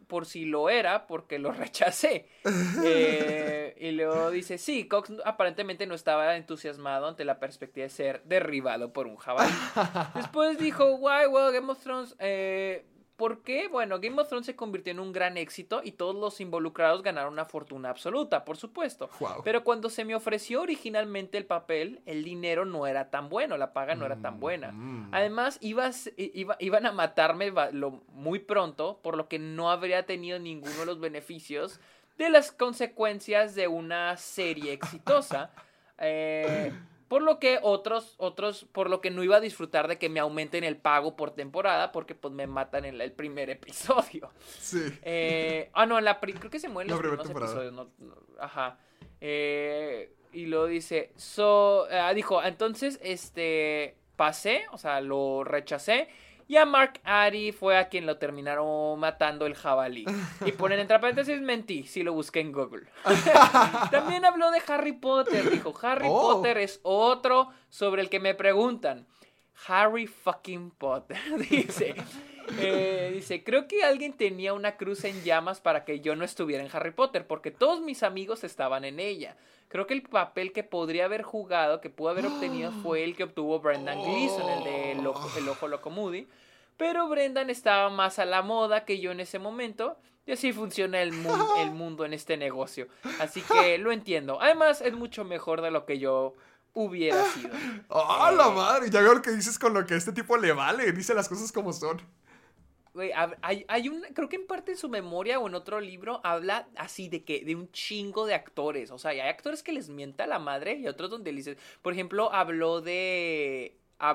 por si lo era, porque lo rechacé. Y luego dice, sí, Cox aparentemente no estaba entusiasmado ante la perspectiva de ser derribado por un jabalí. Después dijo, why, well, Game of Thrones... ¿Por qué? Bueno, Game of Thrones se convirtió en un gran éxito y todos los involucrados ganaron una fortuna absoluta, por supuesto. Wow. Pero cuando se me ofreció originalmente el papel, el dinero no era tan bueno, la paga no era tan buena. Además, iban a matarme muy pronto, por lo que no habría tenido ninguno de los beneficios de las consecuencias de una serie exitosa. Por lo que por lo que no iba a disfrutar de que me aumenten el pago por temporada, porque pues me matan en el primer episodio. Sí. Creo que se mueren los primeros episodios. Ajá. Y luego dice, dijo, entonces, pasé, o sea, lo rechacé. Y a Mark Addy fue a quien lo terminaron matando el jabalí. Y ponen entre paréntesis, mentí, si lo busqué en Google. También habló de Harry Potter. Dijo, Harry Potter es otro sobre el que me preguntan. Harry fucking Potter, dice. Dice, creo que alguien tenía una cruz en llamas para que yo no estuviera en Harry Potter, porque todos mis amigos estaban en ella. Creo que el papel que podría haber jugado, que pudo haber obtenido, fue el que obtuvo Brendan Gleeson, el de El Ojo Loco Moody. Pero Brendan estaba más a la moda que yo en ese momento. Y así funciona el mundo en este negocio. Así que lo entiendo. Además, es mucho mejor de lo que yo hubiera sido. ¡Ah, la madre! Ya veo lo que dices con lo que a este tipo le vale. Dice las cosas como son. Güey, creo que en parte de su memoria o en otro libro habla así de un chingo de actores. O sea, hay actores que les mienta la madre y otros donde le dices, por ejemplo, habló del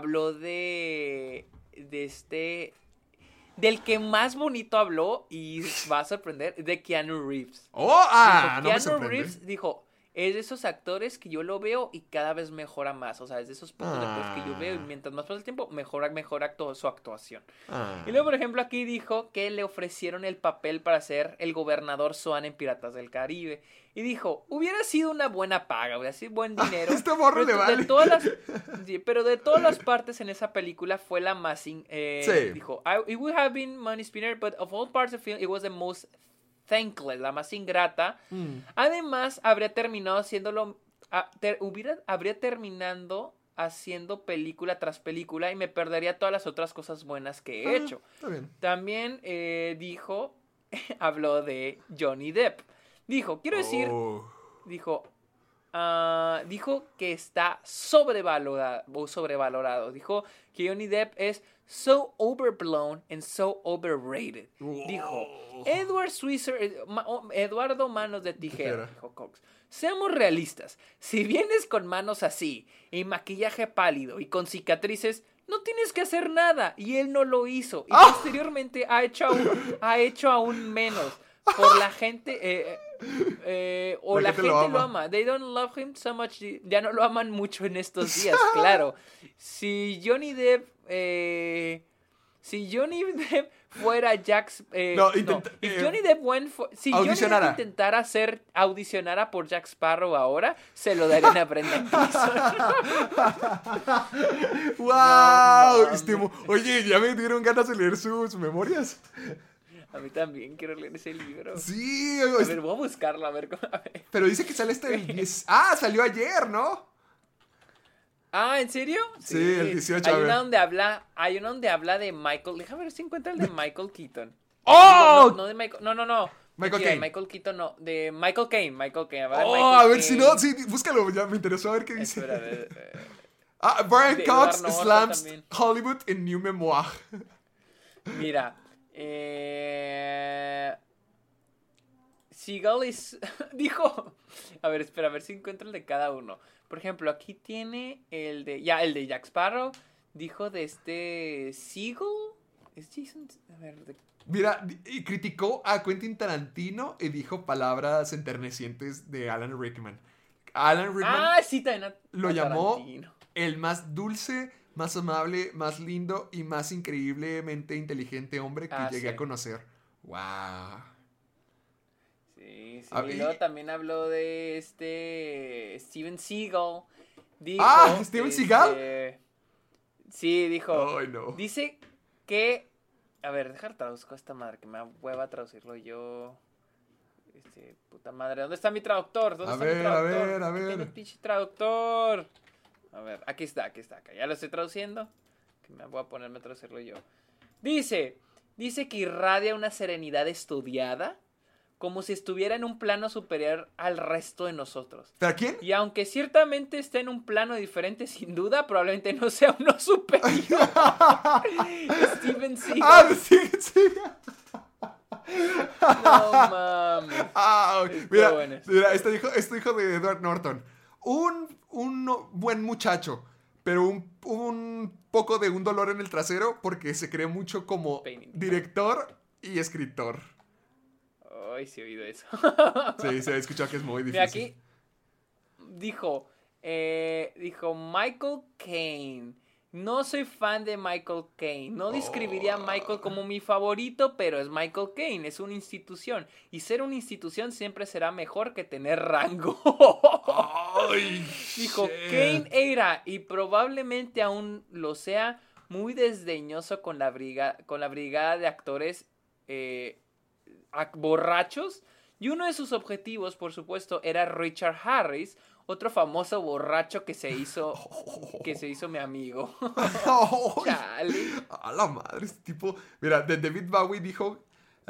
que más bonito habló y va a sorprender, de Keanu Reeves. Keanu Reeves dijo, es de esos actores que yo lo veo y cada vez mejora más. O sea, es de esos pocos actores que yo veo y mientras más pasa el tiempo, mejora su actuación. Y luego, por ejemplo, aquí dijo que le ofrecieron el papel para ser el gobernador Swan en Piratas del Caribe. Y dijo, hubiera sido una buena paga, hubiera sido buen dinero. Este morro le vale. Pero de todas las partes en esa película fue la más... Sí. Dijo, it would have been money spinner, but of all parts of the film, it was the most... thankless, la más ingrata. Además, habría terminado haciéndolo. Habría terminado haciendo película tras película y me perdería todas las otras cosas buenas que he hecho. Está bien. También habló de Johnny Depp. Dijo, quiero decir, dijo que está sobrevalorado. Dijo que Johnny Depp es so overblown and so overrated. Dijo, Eduardo Manos de Tijera, dijo Cox. Seamos realistas, si vienes con manos así, y maquillaje pálido, y con cicatrices, no tienes que hacer nada. Y él no lo hizo. Y posteriormente ha hecho aún menos. Por la gente... la gente lo ama. They don't love him so much. Ya no lo aman mucho en estos días, claro. Si Johnny Depp fuera si Johnny Depp audicionara por Jack Sparrow ahora, se lo darían a Brendan Gleeson. ¡Wow! Oye, ya me dieron ganas de leer sus memorias. A mí también quiero leer ese libro. Sí. A ver, voy a buscarlo, a ver. Pero dice que sale salió ayer, ¿no? ¿En serio? Sí, el 18. Hay una donde habla de Michael. Déjame ver si encuentra el de Michael Keaton. ¡Oh! No de Michael. No. Michael Caine. Michael Keaton no. De Michael Caine. A ver si no. Sí, búscalo. Ya me interesó a ver qué dice. Espera, a ver. Brian Cox slams Hollywood en New Memoir. Mira. Seagull dijo. A ver, espera, a ver si encuentro el de cada uno. Por ejemplo, aquí tiene el de Jack Sparrow. Dijo de Seagull. ¿Es Jason? A ver. Mira, y criticó a Quentin Tarantino y dijo palabras enternecientes de Alan Rickman. Alan Rickman sí, también lo llamó el más dulce, más amable, más lindo y más increíblemente inteligente hombre que llegué a conocer. ¡Wow! Sí. Y luego también habló de Steven Seagal. Dijo, ¿Steven Seagal? Sí, dijo. Ay, no. Dice que A ver, dejar traduzco a esta madre, que me hueva traducirlo yo. Puta madre, ¿dónde está mi traductor? ¿Dónde está mi traductor? A ver. Tiene el pinche traductor. A ver, aquí está, acá. Ya lo estoy traduciendo. Que me voy a ponerme a traducirlo yo. Dice que irradia una serenidad estudiada, como si estuviera en un plano superior al resto de nosotros. ¿Para quién? Y aunque ciertamente esté en un plano diferente, sin duda, probablemente no sea uno superior. Steven Seagal. Ah, Steven Seagal. No mames. Mira, esto dijo de Edward Norton. Un buen muchacho, pero un poco de un dolor en el trasero porque se cree mucho como director y escritor. Ay, sí he oído eso. Sí, se ha escuchado que es muy difícil. Mira, aquí dijo Michael Caine. No soy fan de Michael Caine. No describiría a Michael como mi favorito, pero es Michael Caine. Es una institución. Y ser una institución siempre será mejor que tener rango. Ay, dijo, shit. Caine era, y probablemente aún lo sea, muy desdeñoso con la brigada de actores borrachos. Y uno de sus objetivos, por supuesto, era Richard Harris, otro famoso borracho que se hizo mi amigo. Chale. A la madre, este tipo. Mira, de David Bowie dijo.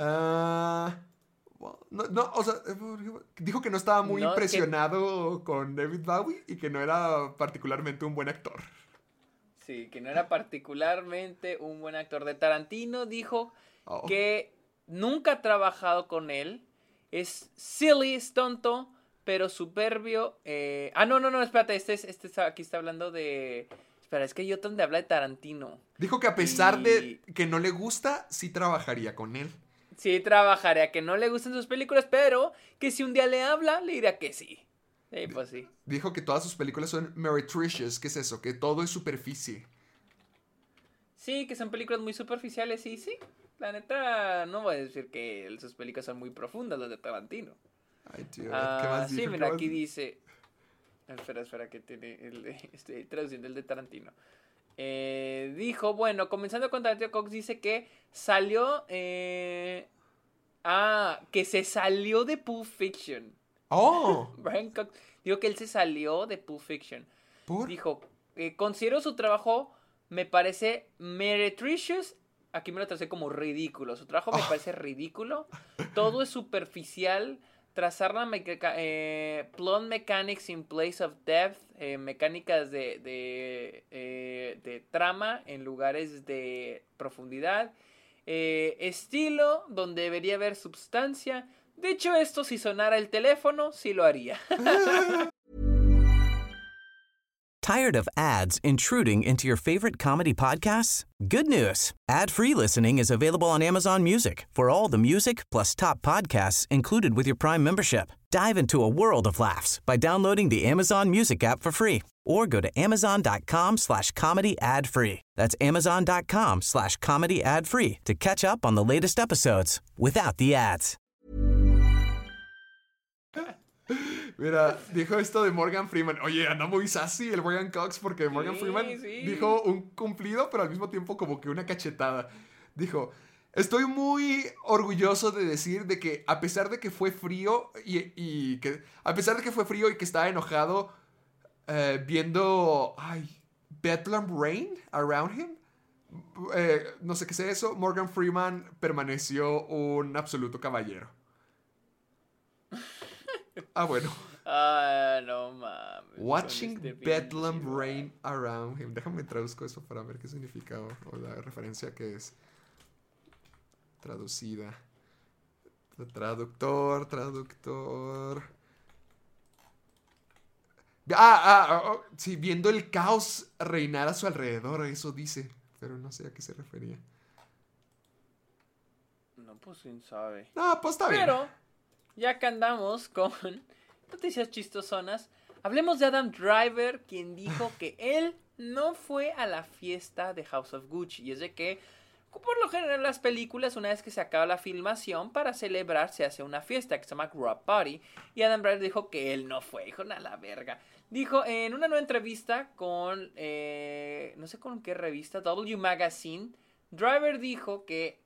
Dijo que no estaba muy impresionado con David Bowie y que no era particularmente un buen actor. Sí, que no era particularmente un buen actor. De Tarantino dijo que nunca ha trabajado con él. Es silly, es tonto, pero superbio. No, espérate, aquí está hablando de... Espera, es que hay otro donde habla de Tarantino. Dijo que a pesar de que no le gusta, sí trabajaría con él. Sí trabajaría, que no le gustan sus películas, pero que si un día le habla, le dirá que sí. Sí, pues sí. Dijo que todas sus películas son meretricious. ¿Qué es eso? Que todo es superficie. Sí, que son películas muy superficiales, y sí. La neta, no voy a decir que sus películas son muy profundas, las de Tarantino. Ay, tío, ¿qué más dijo? Sí, mira, aquí dice... Espera, que tiene estoy traduciendo el de Tarantino. Dijo, bueno, comenzando con Tarantino, Cox dice que salió... que se salió de Pulp Fiction. ¡Oh! Brian Cox dijo que él se salió de Pulp Fiction. ¿Por? Dijo, considero su trabajo, me parece meretricious. Aquí me lo traduce como ridículo. Su trabajo me parece ridículo. Todo es superficial. Trazar la plot mechanics in place of depth. Mecánicas de trama en lugares de profundidad. Estilo donde debería haber substancia. De hecho, esto si sonara el teléfono, sí lo haría. Tired of ads intruding into your favorite comedy podcasts? Good news. Ad-free listening is available on Amazon Music for all the music plus top podcasts included with your Prime membership. Dive into a world of laughs by downloading the Amazon Music app for free or go to amazon.com/comedy ad-free. That's amazon.com/comedy ad-free to catch up on the latest episodes without the ads. Mira, dijo esto de Morgan Freeman. Oye, anda muy sassy el Brian Cox porque Morgan Freeman dijo un cumplido, pero al mismo tiempo como que una cachetada. Dijo, estoy muy orgulloso de decir de que a pesar de que fue frío y que estaba enojado viendo Bedlam Rain around him, no sé qué sea eso, Morgan Freeman permaneció un absoluto caballero. Bueno. No mames. Watching Bedlam Rain around him. Déjame traduzco eso para ver qué significa o la referencia que es traducida. Traductor. Sí, viendo el caos reinar a su alrededor, eso dice. Pero no sé a qué se refería. No, pues quién sabe. No, pues está bien. Pero, ya que andamos con noticias chistosonas, hablemos de Adam Driver, quien dijo que él no fue a la fiesta de House of Gucci. Y es de que, por lo general, las películas, una vez que se acaba la filmación, para celebrar se hace una fiesta que se llama Grub Party. Y Adam Driver dijo que él no fue. Dijo, a la verga. Dijo en una nueva entrevista con, no sé con qué revista, W Magazine, Driver dijo que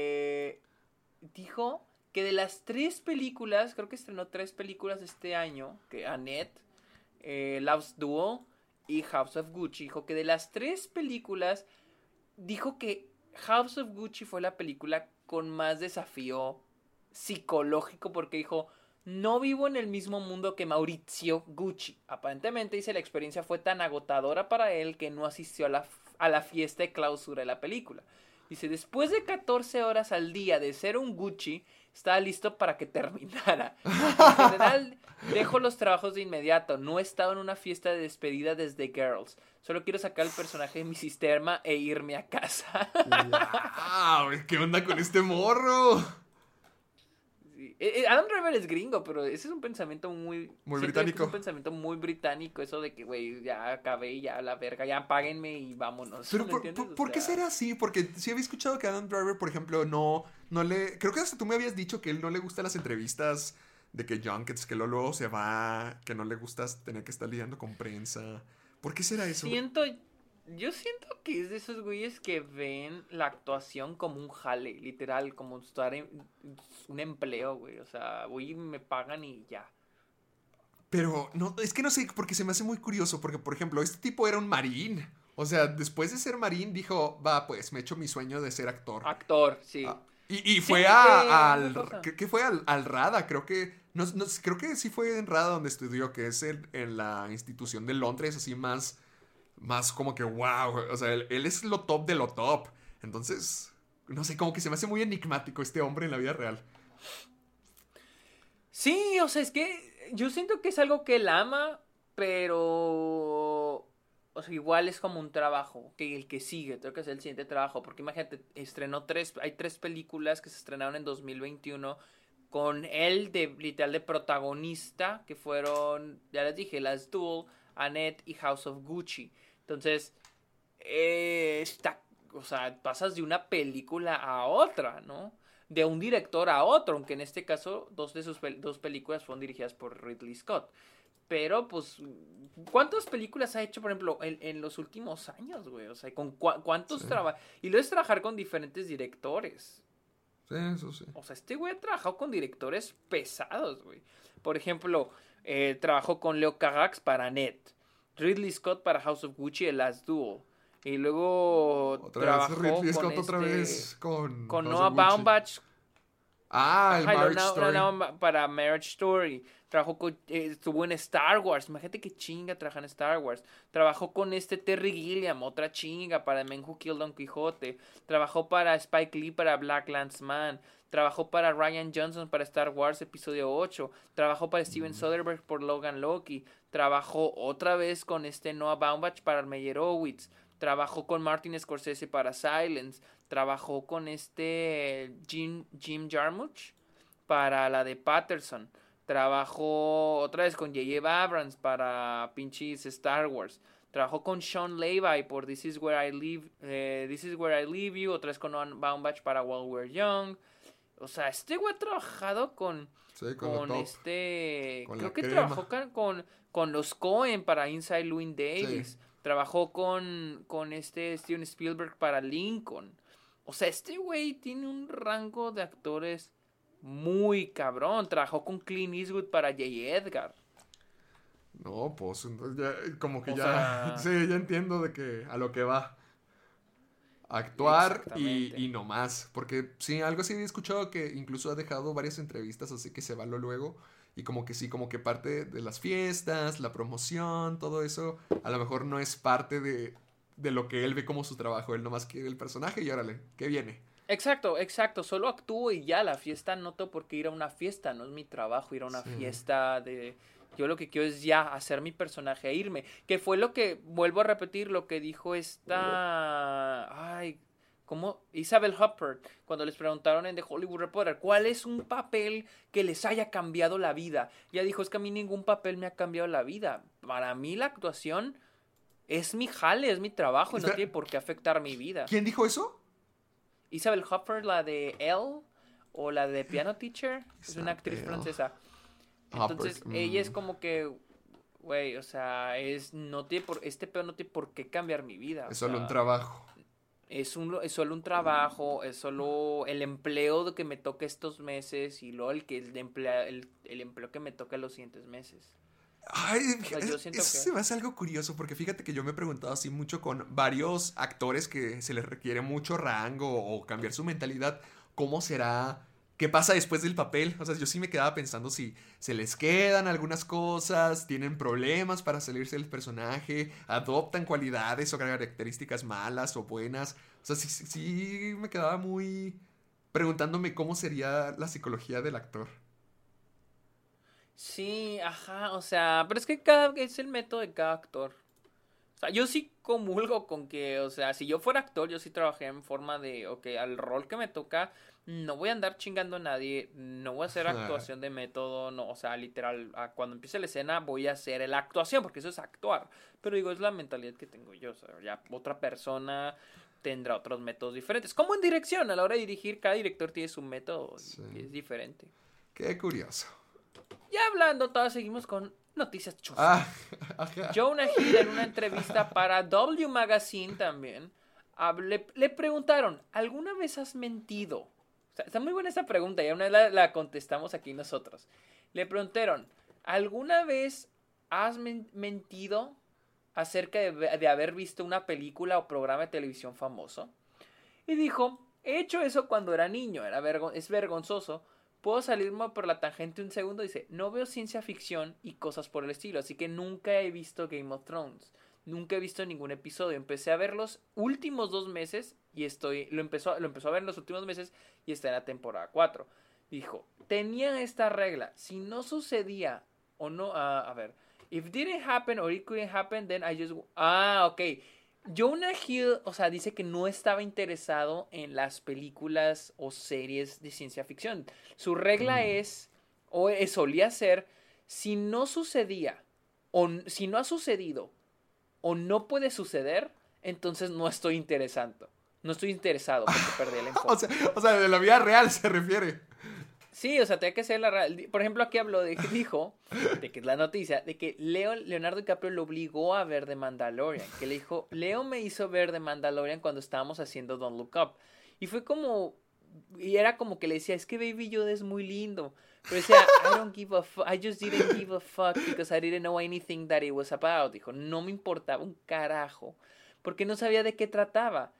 de las 3 películas, creo que estrenó 3 películas este año, que Annette, Love's Duel y House of Gucci, dijo que de las 3 películas, dijo que House of Gucci fue la película con más desafío psicológico, porque dijo, no vivo en el mismo mundo que Maurizio Gucci. Aparentemente, dice, la experiencia fue tan agotadora para él que no asistió a la fiesta de clausura de la película. Dice, después de 14 horas al día de ser un Gucci, estaba listo para que terminara. En general, dejo los trabajos de inmediato. No he estado en una fiesta de despedida desde Girls. Solo quiero sacar el personaje de mi sistema e irme a casa. ¡Wow! ¿Qué onda con este morro? Sí. Adam Driver es gringo, pero ese es un pensamiento muy británico. Es un pensamiento muy británico, eso de que, güey, ya acabé, ya la verga, ya páguenme y vámonos. Pero ¿por qué será así? Porque sí había escuchado que Adam Driver, por ejemplo, no le... Creo que hasta tú me habías dicho que él no le gustan las entrevistas de que junkets, que luego se va, que no le gusta tener que estar lidiando con prensa. ¿Por qué será eso? Yo siento que es de esos güeyes que ven la actuación como un jale, literal, como estar en un empleo, güey. O sea, güey, me pagan y ya. Pero no, es que no sé, porque se me hace muy curioso, porque, por ejemplo, este tipo era un marín. O sea, después de ser marín, dijo, va, pues, me echo mi sueño de ser actor. Actor, sí. Y sí, fue ¿qué fue al RADA? Creo que, creo que sí fue en RADA donde estudió, que es en la institución de Londres, así más como que wow, o sea, él es lo top de lo top. Entonces, no sé, como que se me hace muy enigmático este hombre en la vida real. Sí, o sea, es que yo siento que es algo que él ama, pero... O sea, igual es como un trabajo, que el que sigue, tengo que hacer el siguiente trabajo, porque imagínate, hay 3 películas que se estrenaron en 2021 con él literal de protagonista, que fueron, ya les dije, Last Duel, Annette y House of Gucci. Entonces, o sea, pasas de una película a otra, ¿no? De un director a otro, aunque en este caso 2 de sus 2 películas fueron dirigidas por Ridley Scott. Pero, pues, ¿cuántas películas ha hecho, por ejemplo, en los últimos años, güey? O sea, ¿con cuántos trabajos? Y luego es trabajar con diferentes directores. Sí, eso sí. O sea, este güey ha trabajado con directores pesados, güey. Por ejemplo, trabajó con Leo Carax para Annette. Ridley Scott para House of Gucci, The Last Duel. Y luego trabajó Ridley Scott otra vez con Noah Baumbach. El Marriage Story. Para Marriage Story. Estuvo en Star Wars. Imagínate qué chinga trabaja en Star Wars. Trabajó con Terry Gilliam, otra chinga, para The Man Who Killed Don Quixote. Trabajó para Spike Lee para Black Landsman. Trabajó para Rian Johnson para Star Wars Episodio 8. Trabajó para Steven Soderbergh por Logan Loki. Trabajó otra vez con Noah Baumbach para Meyerowitz. Trabajó con Martin Scorsese para Silence. Trabajó con Jim Jarmusch para la de Patterson. Trabajó otra vez con J.J. Abrams para pinches Star Wars. Trabajó con Sean Levy por This Is Where I Leave You. Otra vez con Noah Baumbach para While We're Young. O sea, güey ha trabajado con creo que trabajó con los Coen para Inside Llewyn Davis. Sí. Trabajó con Steven Spielberg para Lincoln. O sea, güey tiene un rango de actores muy cabrón. Trabajó con Clint Eastwood para J. Edgar. No, pues ya, como que ya... Sí, ya entiendo de que a lo que va. Actuar y no más. Porque sí, algo así he escuchado que incluso ha dejado varias entrevistas, así que se va luego. Y como que sí, como que parte de las fiestas, la promoción, todo eso, a lo mejor no es parte de lo que él ve como su trabajo. Él nomás quiere el personaje y órale, ¿qué viene? Exacto. Solo actúo y ya, la fiesta no tengo por qué ir a una fiesta. No es mi trabajo ir a una fiesta de... Yo lo que quiero es ya hacer mi personaje e irme. Que fue lo que, vuelvo a repetir, lo que dijo Isabel Huppert, cuando les preguntaron en The Hollywood Reporter, ¿cuál es un papel que les haya cambiado la vida? Ella dijo, es que a mí ningún papel me ha cambiado la vida. Para mí la actuación es mi jale, es mi trabajo y no tiene por qué afectar mi vida. ¿Quién dijo eso? Isabel Huppert, la de Elle o la de Piano Teacher, es una actriz francesa. Entonces, ella es como que, güey, o sea, este pedo no tiene por qué cambiar mi vida. Es solo un trabajo. es solo un trabajo, es solo el empleo que me toca estos meses y luego el empleo que me toca los siguientes meses. Ay, O sea, yo siento eso que... se me hace algo curioso porque fíjate que yo me he preguntado así mucho con varios actores que se les requiere mucho rango o cambiar su mentalidad. ¿Cómo será? ¿Qué pasa después del papel? O sea, yo sí me quedaba pensando si se les quedan algunas cosas, tienen problemas para salirse del personaje, adoptan cualidades o características malas o buenas. O sea, sí me quedaba muy preguntándome cómo sería la psicología del actor. Sí, ajá, o sea, pero es que es el método de cada actor. O sea, yo sí comulgo con que, o sea, si yo fuera actor, yo sí trabajé en forma de, ok, al rol que me toca, no voy a andar chingando a nadie, no voy a hacer actuación de método, no, o sea, literal, cuando empiece la escena voy a hacer la actuación, porque eso es actuar. Pero digo, es la mentalidad que tengo yo, o sea, ya otra persona tendrá otros métodos diferentes. Como en dirección, a la hora de dirigir, cada director tiene su método y es diferente. Qué curioso. Ya hablando, todos seguimos con noticias chuscas. Ajá. Jonah Hill en una entrevista para W Magazine también le preguntaron, ¿alguna vez has mentido? O sea, está muy buena esta pregunta y una vez la contestamos aquí nosotros. Le preguntaron, ¿alguna vez has mentido acerca de haber visto una película o programa de televisión famoso? Y dijo, he hecho eso cuando era niño, es vergonzoso. Puedo salirme por la tangente un segundo. Dice, no veo ciencia ficción y cosas por el estilo. Así que nunca he visto Game of Thrones. Nunca he visto ningún episodio. Empecé a ver los últimos 2 meses y lo empezó a ver en los últimos meses y está en la temporada 4. Dijo, tenía esta regla. Si no sucedía o no... a ver. If it didn't happen or it couldn't happen, then I just... ok. Jonah Hill, o sea, dice que no estaba interesado en las películas o series de ciencia ficción. Su regla solía ser, si no sucedía, o si no ha sucedido, o no puede suceder, entonces no estoy interesado. No estoy interesado porque perdí el enfoque. O sea, de la vida real se refiere. Sí, o sea, tenía que ser la real. Por ejemplo, aquí dijo, de que es la noticia, de que Leonardo DiCaprio lo obligó a ver The Mandalorian. Que le dijo, Leo me hizo ver The Mandalorian cuando estábamos haciendo Don't Look Up. Y fue como, y era como que le decía, es que Baby Yoda es muy lindo. Pero decía, I just didn't give a fuck because I didn't know anything that it was about. Dijo, no me importaba un carajo, porque no sabía de qué trataba.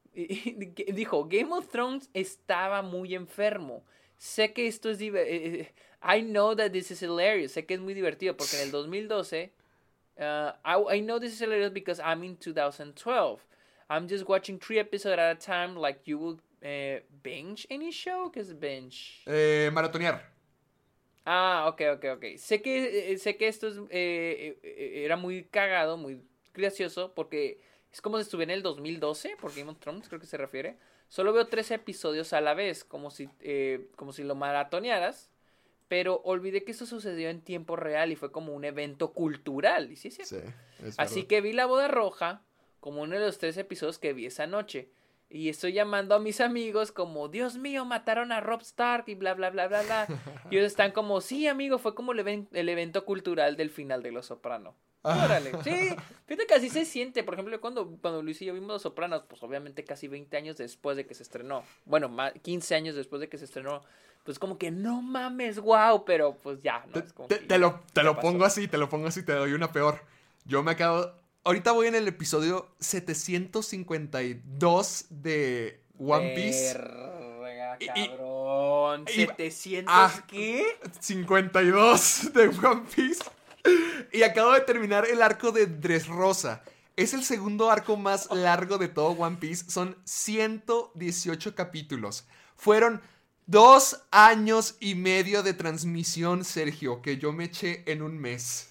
Dijo, Game of Thrones estaba muy enfermo. Sé que esto es I know that this is hilarious. Sé que es muy divertido porque en el 2012 I know this is hilarious because I'm in 2012. I'm just watching 3 episodes at a time like you would binge any show. ¿Qué es binge? Maratonear. Ok. Sé que esto era muy cagado, muy gracioso porque es como si estuviera en el 2012 por Game of Thrones, creo que se refiere. Solo veo 3 episodios a la vez, como si lo maratonearas, pero olvidé que eso sucedió en tiempo real y fue como un evento cultural, ¿y sí? Sí, Así que vi La Boda Roja como uno de los 3 episodios que vi esa noche. Y estoy llamando a mis amigos como, Dios mío, mataron a Robb Stark y bla, bla, bla, bla, bla. Y ellos están como, sí, amigo, fue como el evento cultural del final de Los Soprano. Órale, sí, fíjate que así se siente. Por ejemplo, cuando Luis y yo vimos Los Sopranos, pues obviamente casi 20 años después de que se estrenó. Bueno, 15 años después de que se estrenó. Pues como que no mames, wow, pero pues ya, ¿no? Es como te lo pongo así, te doy una peor. Ahorita voy en el episodio 752 de One Piece. Verga, cabrón. ¿700 qué? 52 de One Piece. Y acabo de terminar el arco de Dressrosa. Es el segundo arco más largo de todo One Piece. Son 118 capítulos. Fueron 2 años y medio de transmisión, Sergio, que yo me eché en un mes.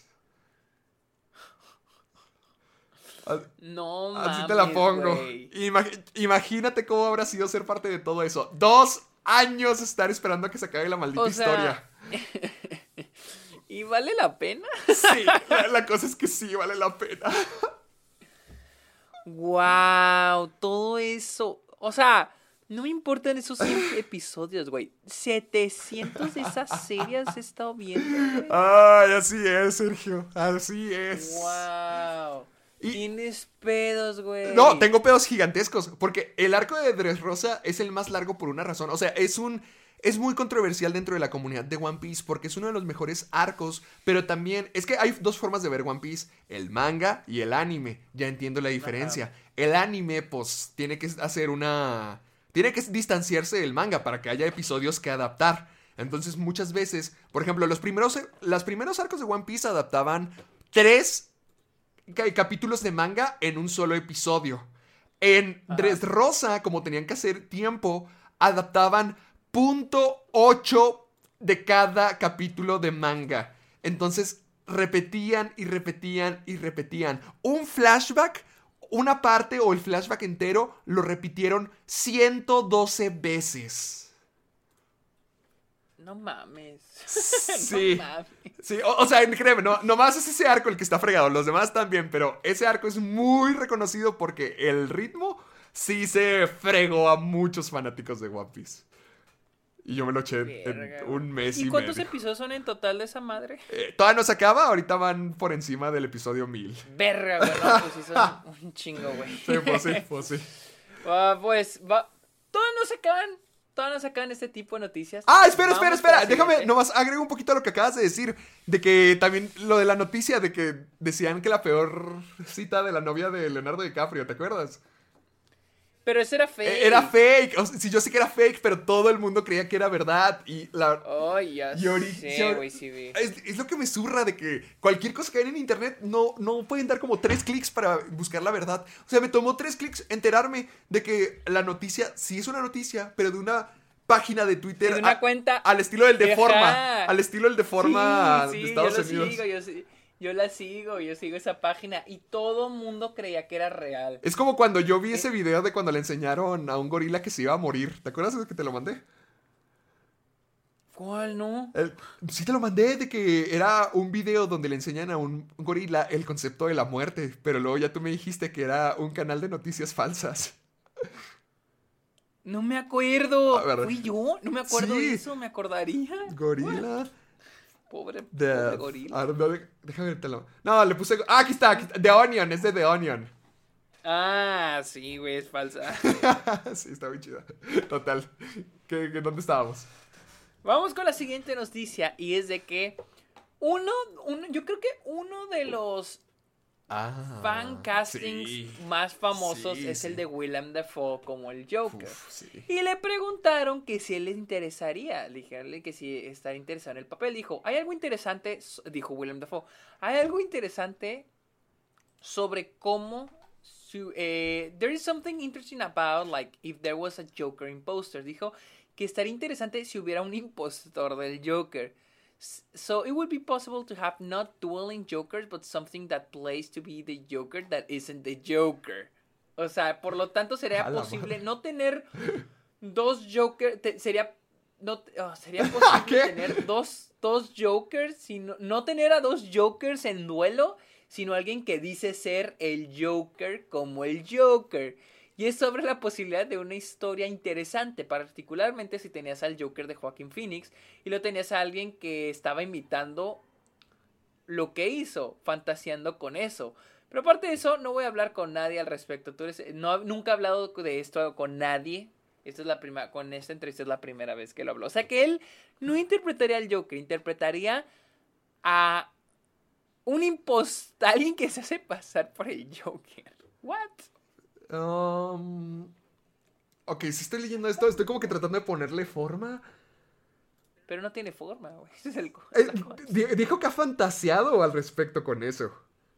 No mames, así te la pongo. Imagínate cómo habrá sido ser parte de todo eso. 2 años estar esperando a que se acabe la maldita historia. ¿Y vale la pena? Sí, la cosa es que sí, vale la pena. Wow, todo eso. O sea, no me importan esos 100 episodios, güey. 700 de esas series he estado viendo, güey. Ay, así es, Sergio. Así es. Wow. Tienes tienes pedos, güey. No, tengo pedos gigantescos. Porque el arco de Dressrosa es el más largo por una razón. O sea, es muy controversial dentro de la comunidad de One Piece porque es uno de los mejores arcos, pero también es que hay dos formas de ver One Piece, el manga y el anime. Ya entiendo la diferencia. Ajá. El anime, pues, tiene que distanciarse del manga para que haya episodios que adaptar. Entonces, muchas veces, por ejemplo, los primeros arcos de One Piece adaptaban 3 capítulos de manga en un solo episodio. En Dressrosa, como tenían que hacer tiempo, adaptaban 0.8 de cada capítulo de manga. Entonces repetían y repetían y repetían. Un flashback, una parte o el flashback entero lo repitieron 112 veces. No mames. Sí. No mames. Sí, o sea, créeme, nomás es ese arco el que está fregado. Los demás también, pero ese arco es muy reconocido porque el ritmo sí se fregó a muchos fanáticos de One Piece. Y yo me lo eché en un mes y medio. ¿Y cuántos episodios son en total de esa madre? Todavía no se acaba, ahorita van por encima del episodio 1000. Verga, güey, no, pues sí son un chingo, güey. Sí, pues sí. Todavía no se acaban este tipo de noticias. Espera. Déjame, nomás agrego un poquito a lo que acabas de decir. De que también lo de la noticia de que decían que la peor cita de la novia de Leonardo DiCaprio, ¿te acuerdas? Pero eso era fake. Era fake. O sea, sí, yo sé que era fake, pero todo el mundo creía que era verdad. Y la. Oh, ya sé, güey, sí vi. Es lo que me zurra de que cualquier cosa que hay en internet no pueden dar como 3 clics para buscar la verdad. O sea, me tomó 3 clics enterarme de que la noticia sí es una noticia, pero de una página de Twitter. De una cuenta. Al estilo del Deforma. Al estilo del Deforma de Estados Unidos. Yo sigo esa página y todo mundo creía que era real. Es como cuando yo vi ese video de cuando le enseñaron a un gorila que se iba a morir. ¿Te acuerdas de que te lo mandé? ¿Cuál, no? Sí te lo mandé, de que era un video donde le enseñan a un gorila el concepto de la muerte, pero luego ya tú me dijiste que era un canal de noticias falsas. No me acuerdo. A ver. ¿Fui yo? No me acuerdo de eso, me acordaría. Gorila. Pobre gorila. A ver, déjame vértelo. No, le puse. Aquí está. The Onion, es de The Onion. Ah, sí, güey, es falsa. Sí, está muy chida. Total. ¿Dónde estábamos? Vamos con la siguiente noticia. Y es de que yo creo que uno de los fan castings más famosos es el de Willem Dafoe como el Joker. Sí. Y le preguntaron que si él le interesaría. Dijeronle que si estaría interesado en el papel. Dijo, hay algo interesante, dijo Willem Dafoe. Hay algo interesante sobre cómo there is something interesting about like if there was a Joker imposter. Dijo que estaría interesante si hubiera un impostor del Joker. So it would be possible to have not dueling Jokers, but something that plays to be the Joker that isn't the Joker. O sea, por lo tanto sería posible no tener 2 Jokers. Sería posible tener dos Jokers, sino no tener a 2 Jokers en duelo, sino alguien que dice ser el Joker como el Joker. Y es sobre la posibilidad de una historia interesante, particularmente si tenías al Joker de Joaquin Phoenix y lo tenías a alguien que estaba imitando lo que hizo, fantaseando con eso. Pero aparte de eso, no voy a hablar con nadie al respecto. Nunca he hablado de esto con nadie. Con esta entrevista es la primera vez que lo hablo. O sea que él no interpretaría al Joker, interpretaría a alguien que se hace pasar por el Joker. ¿What? Ok, si estoy leyendo esto, estoy como que tratando de ponerle forma. Pero no tiene forma, güey. Ese es dijo que ha fantaseado al respecto con eso.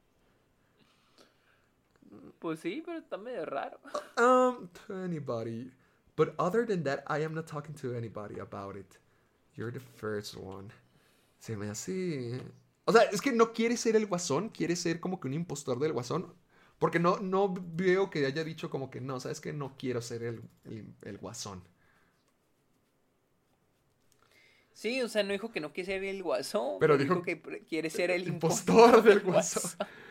Pues sí, pero está medio raro. To anybody. But other than that, I am not talking to anybody about it. You're the first one. Se me hace... O sea, es que no quiere ser el Guasón, quiere ser como que un impostor del Guasón. Porque no veo que haya dicho como que no, ¿sabes qué? No quiero ser el Guasón. Sí, o sea, no dijo que no quiere ser el Guasón. Pero dijo que quiere ser el impostor del Guasón.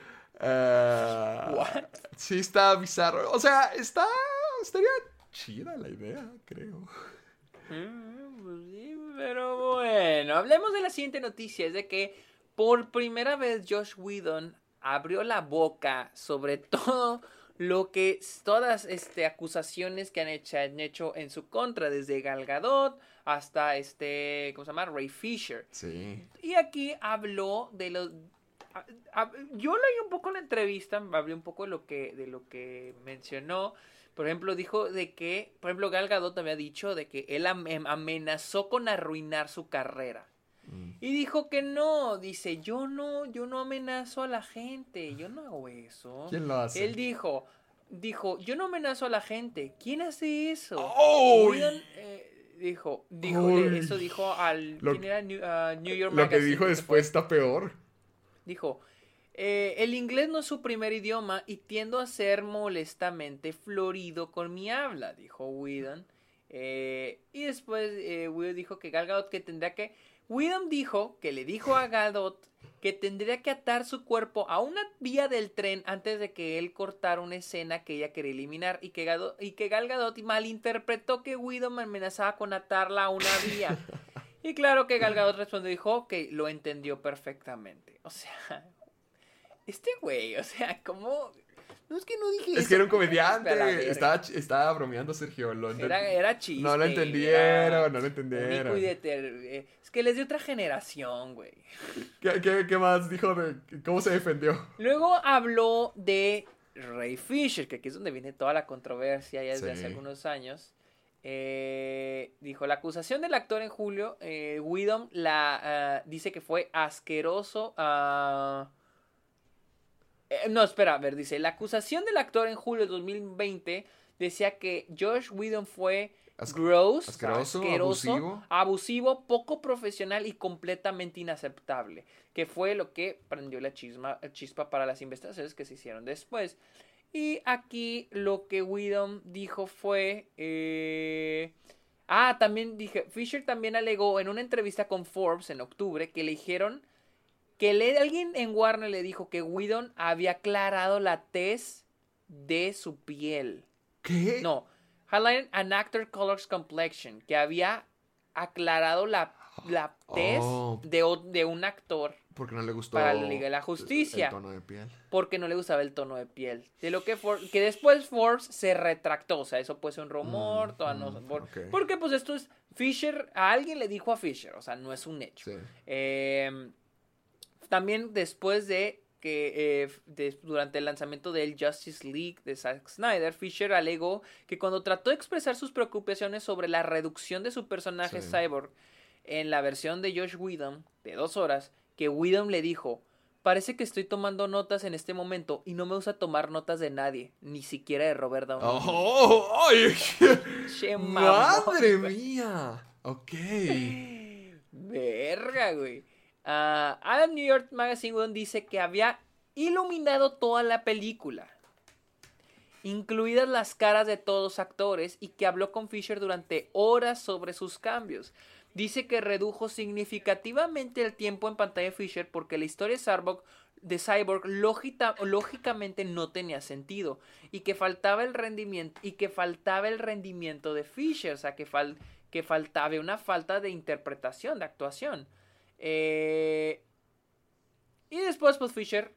What? Sí, está bizarro. O sea, estaría chida la idea, creo. Pues sí, pero bueno. Hablemos de la siguiente noticia. Es de que por primera vez Joss Whedon abrió la boca sobre todo lo que todas acusaciones que han hecho en su contra, desde Gal Gadot hasta ¿cómo se llama? Ray Fisher. Sí. Y aquí habló de los... yo leí un poco la entrevista, hablé un poco de lo que mencionó. Por ejemplo, dijo de que, por ejemplo, Gal Gadot había dicho de que él amenazó con arruinar su carrera. Y dijo que no, dice, yo no amenazo a la gente, yo no hago eso. ¿Quién lo hace? Él dijo, yo no amenazo a la gente, ¿quién hace eso? ¡Oh! Eso dijo al, ¿quién era? New York Lo que Magazine, dijo después está peor. Dijo, el inglés no es su primer idioma y tiendo a ser molestamente florido con mi habla, dijo Whedon. Y después Whedon dijo que Gal Gadot Whedon dijo que le dijo a Gadot que tendría que atar su cuerpo a una vía del tren antes de que él cortara una escena que ella quería eliminar y que Gal Gadot malinterpretó que Whedon me amenazaba con atarla a una vía. Y claro que Gal Gadot respondió y dijo que lo entendió perfectamente. O sea, güey, o sea, ¿cómo? No, es que no dije eso. Es que era un comediante. Estaba bromeando, Sergio. Era chiste. No lo entendieron. Es que les dio otra generación, güey. ¿Qué más dijo cómo se defendió? Luego habló de Ray Fisher, que aquí es donde viene toda la controversia ya desde hace algunos años. Dijo, la acusación del actor en julio, Whedon dice que fue asqueroso. Dice, la acusación del actor en julio de 2020 decía que Josh Whedon fue asqueroso, abusivo, poco profesional y completamente inaceptable, que fue lo que prendió la chispa para las investigaciones que se hicieron después. Y aquí lo que Whedon dijo fue... también dije, Fisher también alegó en una entrevista con Forbes en octubre que le dijeron que alguien en Warner le dijo que Whedon había aclarado la tez de su piel. ¿Qué? No, highlighting an actor color's complexion, que había aclarado la tez de un actor. Porque no le gustó para la Liga de la Justicia. El tono de piel. Porque no le gustaba el tono de piel. De lo que después Forbes se retractó. O sea, eso puede ser un rumor. Okay. Porque pues esto es Fisher. A alguien le dijo a Fisher. O sea, no es un hecho. Sí. También después de que durante el lanzamiento del Justice League de Zack Snyder, Fisher alegó que cuando trató de expresar sus preocupaciones sobre la reducción de su personaje Cyborg en la versión de Josh Whedon de 2 horas, que Whedon le dijo, parece que estoy tomando notas en este momento y no me gusta tomar notas de nadie, ni siquiera de Robert Downey. ¡Madre mía! Ok. Verga, güey. Adam New York Magazine dice que había iluminado toda la película, incluidas las caras de todos los actores, y que habló con Fisher durante horas sobre sus cambios. Dice que redujo significativamente el tiempo en pantalla de Fisher porque la historia de Cyborg lógicamente no tenía sentido y que faltaba el rendimiento de Fisher, o sea que faltaba una falta de interpretación, de actuación. Y después pues Fisher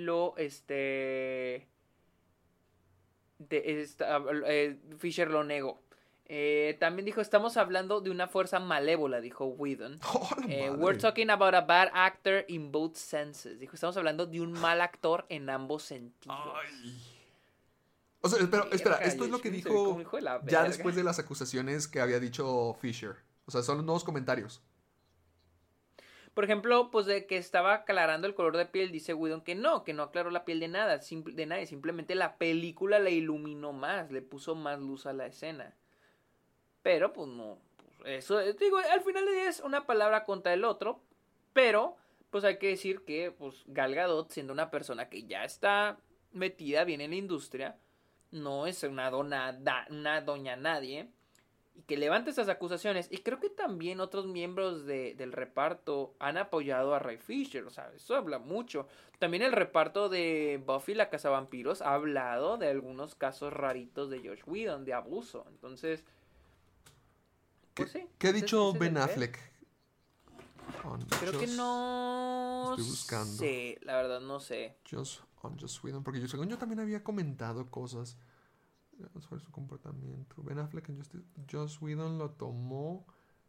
Fisher lo negó. También dijo, estamos hablando de una fuerza malévola, dijo Whedon. We're talking about a bad actor in both senses. Dijo, estamos hablando de un mal actor en ambos sentidos. Ay. O sea, espera, esto es lo que dijo ya después de las acusaciones que había dicho Fisher. O sea, son los nuevos comentarios. Por ejemplo, pues de que estaba aclarando el color de piel, dice Whedon que no aclaró la piel de nadie, simplemente la película la iluminó más, le puso más luz a la escena. Pero pues no, eso digo, al final es una palabra contra el otro, pero pues hay que decir que pues Gal Gadot, siendo una persona que ya está metida bien en la industria, no es una doña nadie, y que levante esas acusaciones. Y creo que también otros miembros del reparto han apoyado a Ray Fisher. O sea, eso habla mucho. También el reparto de Buffy la Cazavampiros ha hablado de algunos casos raritos de Josh Whedon, de abuso. Entonces, pues sí. ¿Qué ha dicho Ben Affleck? Creo que no Estoy buscando. sé, la verdad no sé. Joss Whedon, porque según yo también había comentado cosas sobre su comportamiento. Ben Affleck en Joss Whedon lo tomó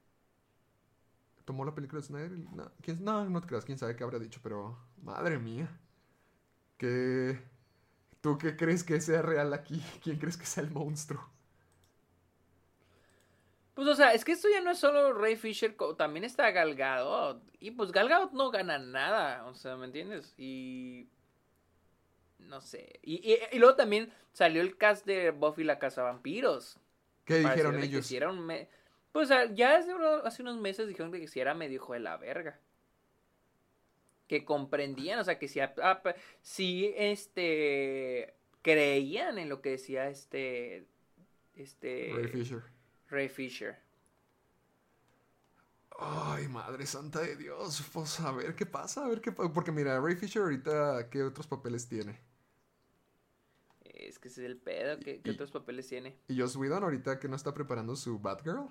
la película de Snyder. No te creas, quién sabe qué habrá dicho, pero madre mía. ¿Tú qué crees que sea real aquí? ¿Quién crees que sea el monstruo? Pues, o sea, es que esto ya no es solo Ray Fisher, también está Gal Gadot. Y pues Gal Gadot no gana nada, o sea, ¿me entiendes? Y... no sé. Y luego también salió el cast de Buffy la Cazavampiros. ¿Qué Para dijeron decirle que ellos? si era pues, o sea, ya hace unos meses dijeron que si era medio hijo de la verga. Que comprendían, o sea, que si creían en lo que decía Ray Fisher. Ay, madre santa de Dios. Pues a ver qué pasa, porque mira, Ray Fisher ahorita, ¿qué otros papeles tiene? Es que ese es el pedo, ¿qué otros papeles tiene? ¿Y Joss Whedon ahorita que no está preparando su Batgirl?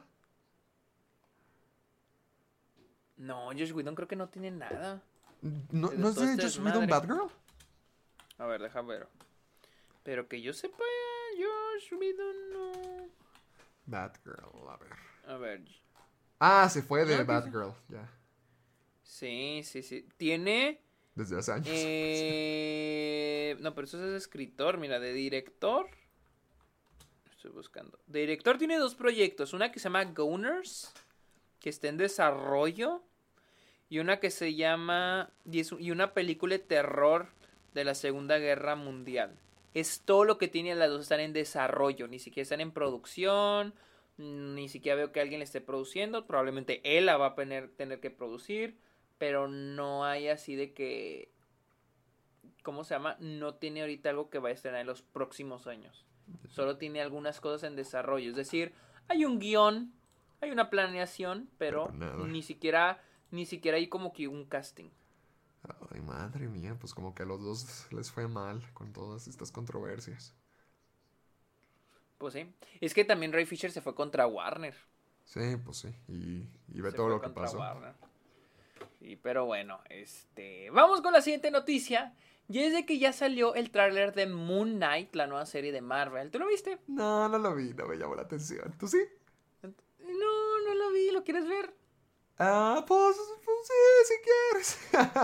No, Josh Whedon creo que no tiene nada. ¿No es de Joss Whedon Batgirl? A ver, déjame ver. Pero que yo sepa, Josh Whedon no... Batgirl, a ver. A ver. Se fue de No, Batgirl, ya. Sí. Tiene... Desde hace años. No, pero eso es escritor, mira, de director. Estoy buscando. De director tiene 2 proyectos. Una que se llama Goners, que está en desarrollo. Y una que se llama... Y una película de terror de la Segunda Guerra Mundial. Es todo lo que tiene, las 2 están en desarrollo. Ni siquiera están en producción. Ni siquiera veo que alguien le esté produciendo. Probablemente él la va a tener que producir. Pero no hay así de que... ¿Cómo se llama? No tiene ahorita algo que vaya a estrenar en los próximos años. Solo tiene algunas cosas en desarrollo. Es decir, hay un guión, hay una planeación, pero ni siquiera hay como que un casting. Ay, madre mía, pues como que a los dos les fue mal con todas estas controversias. Pues sí. Es que también Ray Fisher se fue contra Warner. Sí, pues sí. Y ve todo lo que pasó. Warner. Sí, pero bueno, vamos con la siguiente noticia. Y es de que ya salió el tráiler de Moon Knight, la nueva serie de Marvel. ¿Tú lo viste? No lo vi, no me llamó la atención. ¿Tú sí? No lo vi, ¿lo quieres ver? Pues sí, si quieres.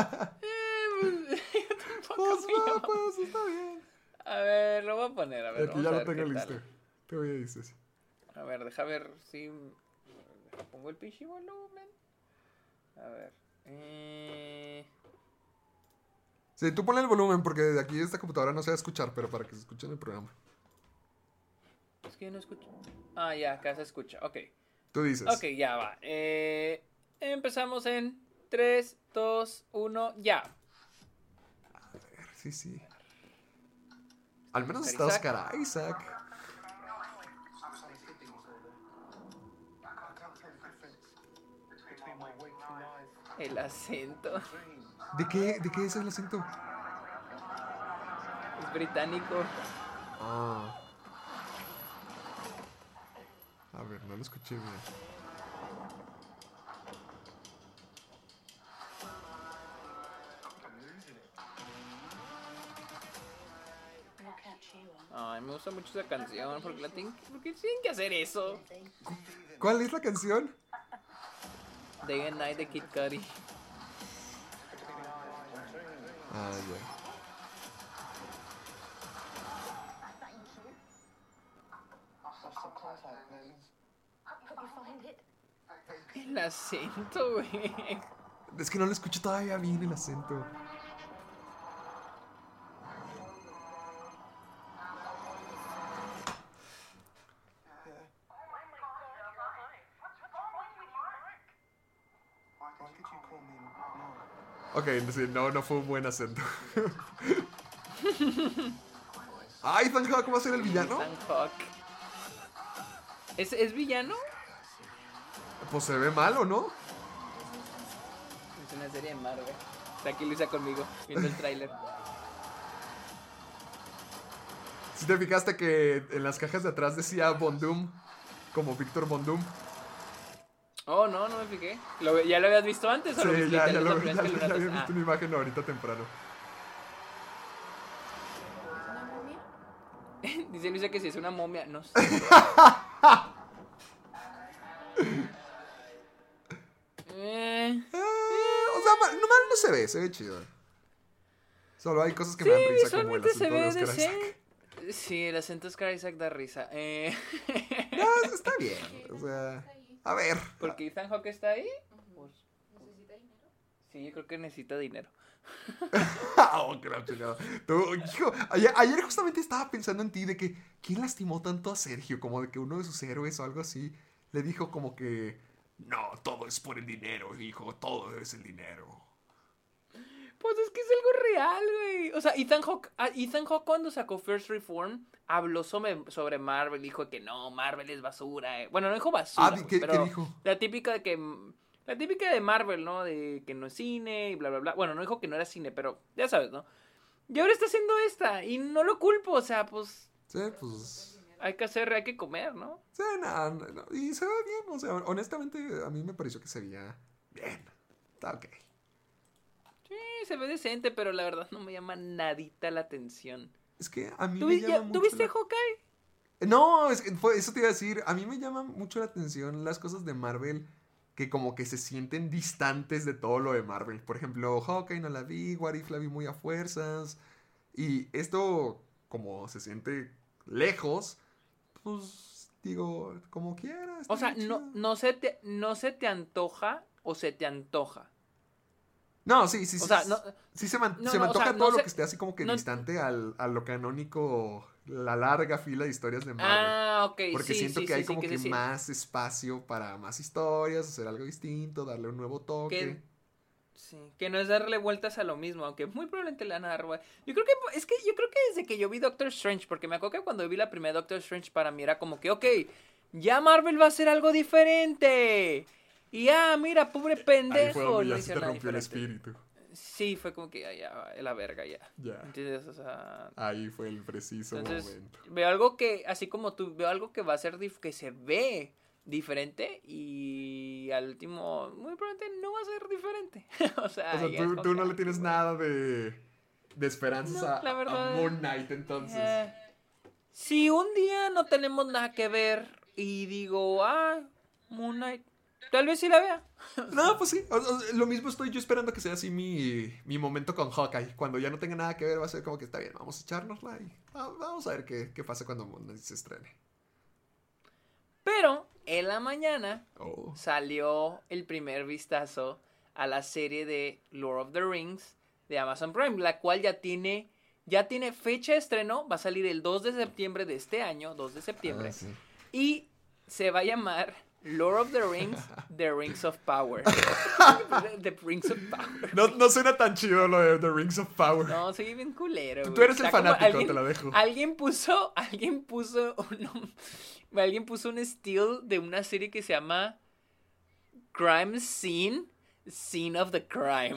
Pues está bien. A ver, lo voy a poner, a ver. Aquí ya lo tengo listo. ¿Qué me dices? A ver, deja ver si... pongo el pinche volumen. A ver. Sí, tú ponle el volumen porque de aquí esta computadora no se va a escuchar, pero para que se escuche en el programa. Es que yo no escucho. Ya, acá se escucha. Ok. Tú dices. Ok, ya va. Empezamos en 3, 2, 1, ya. A ver, sí. Al menos está Oscar Isaac. El acento. ¿De qué es el acento? Es británico. A ver, no lo escuché bien. Ay, me gusta mucho esa canción. ¿Por qué tienen que hacer eso? ¿Cuál es la canción? Day and Night de Kid Cudi. Ya. El acento, güey. Es que no lo escucho todavía bien el acento. Ok, no fue un buen acento. Ethan Hawke va a ser el villano. Ethan Hawke. ¿Es villano? Pues se ve malo, ¿no? Es una serie de Marvel. Está aquí Luisa conmigo, viendo el tráiler. ¿Sí te fijaste que en las cajas de atrás decía Von Doom? Como Víctor Von Doom. Oh, no me fijé. ¿Ya lo habías visto antes o Sí, lo viste ya literal lo esa primera vez que lo había notas? visto una imagen ahorita temprano. ¿Es una momia? Dice Luisa que si es una momia, no sé. O sea, mal no se ve chido. Solo hay cosas que me dan risa, como el visualmente se acento de ve Oscar Isaac. decente. Sí, el acento de Oscar Isaac da risa. No, está bien. O sea, a ver. Porque Ethan Hawke está ahí. Pues, ¿Necesita dinero? sí, yo creo que necesita dinero. Oh, qué la chingada. Hijo, ayer justamente estaba pensando en ti de que ¿quién lastimó tanto a Sergio? Como de que uno de sus héroes o algo así le dijo como que no, todo es por el dinero, hijo, todo es el dinero. Pues es que es algo real, güey. O sea, Ethan Hawke cuando sacó First Reform habló sobre Marvel. Dijo que no, Marvel es basura. Bueno, no dijo basura. ¿Qué pero dijo? La típica de Marvel, ¿no? De que no es cine y bla, bla, bla. Bueno, no dijo que no era cine, pero ya sabes, ¿no? Y ahora está haciendo esta y no lo culpo. O sea, pues Sí, pues... hay que comer, ¿no? Sí, no, y se ve bien, o sea, honestamente a mí me pareció que se veía bien. Está ok. Sí, se ve decente, pero la verdad no me llama nadita la atención. Es que a mí ¿Tú, me llama mucho ¿tú viste la... Hawkeye? No, eso te iba a decir. A mí me llama mucho la atención las cosas de Marvel que como que se sienten distantes de todo lo de Marvel. Por ejemplo, Hawkeye no la vi, What If la vi muy a fuerzas. Y esto, como se siente lejos, pues digo, como quiera. Está O sea, bien chido. no se te antoja o se te antoja. No, sí. O sea, no, Sí se no, me no, o antoja sea, todo no lo sé- que esté así como que no- distante a lo canónico, la larga fila de historias de Marvel. Ah, ok, Porque sí, siento sí, que hay sí, como sí, que sí. más espacio para más historias, hacer algo distinto, darle un nuevo toque. Sí, que no es darle vueltas a lo mismo, aunque muy probablemente le van a dar vueltas. Yo creo que desde que yo vi Doctor Strange, porque me acuerdo que cuando vi la primera Doctor Strange para mí era como que, ok, ya Marvel va a hacer algo diferente. Y mira, pobre pendejo. Ahí fue donde no ya se hicieron te nada rompió el diferente. espíritu. Sí, fue como que ya, la verga, ya. Ya. ¿Entiendes? O sea, Ahí fue el preciso entonces, momento. veo algo que, así como tú, veo algo que va a ser, que se ve diferente y al último, muy probablemente no va a ser diferente. O sea, O sea, ya es como tú no que, le tienes bueno. nada de esperanzas No, la a verdad, Moon Knight entonces. Si un día no tenemos nada que ver y digo, Moon Knight, tal vez sí la vea. No, pues sí. Lo mismo estoy yo esperando que sea así mi momento con Hawkeye. Cuando ya no tenga nada que ver va a ser como que está bien, vamos a echárnosla y vamos a ver qué pasa cuando Moon Knight se estrene. Pero en la mañana Oh. salió el primer vistazo a la serie de Lord of the Rings de Amazon Prime, la cual ya tiene fecha de estreno, va a salir el 2 de septiembre de este año, 2 de septiembre, Sí. y se va a llamar Lord of the Rings, The Rings of Power. The Rings of Power. No suena tan chido lo de The Rings of Power. No, soy bien culero. Tú güey. eres el Está como fanático, te la dejo. Alguien puso un still de una serie que se llama Crime Scene, Scene of the Crime.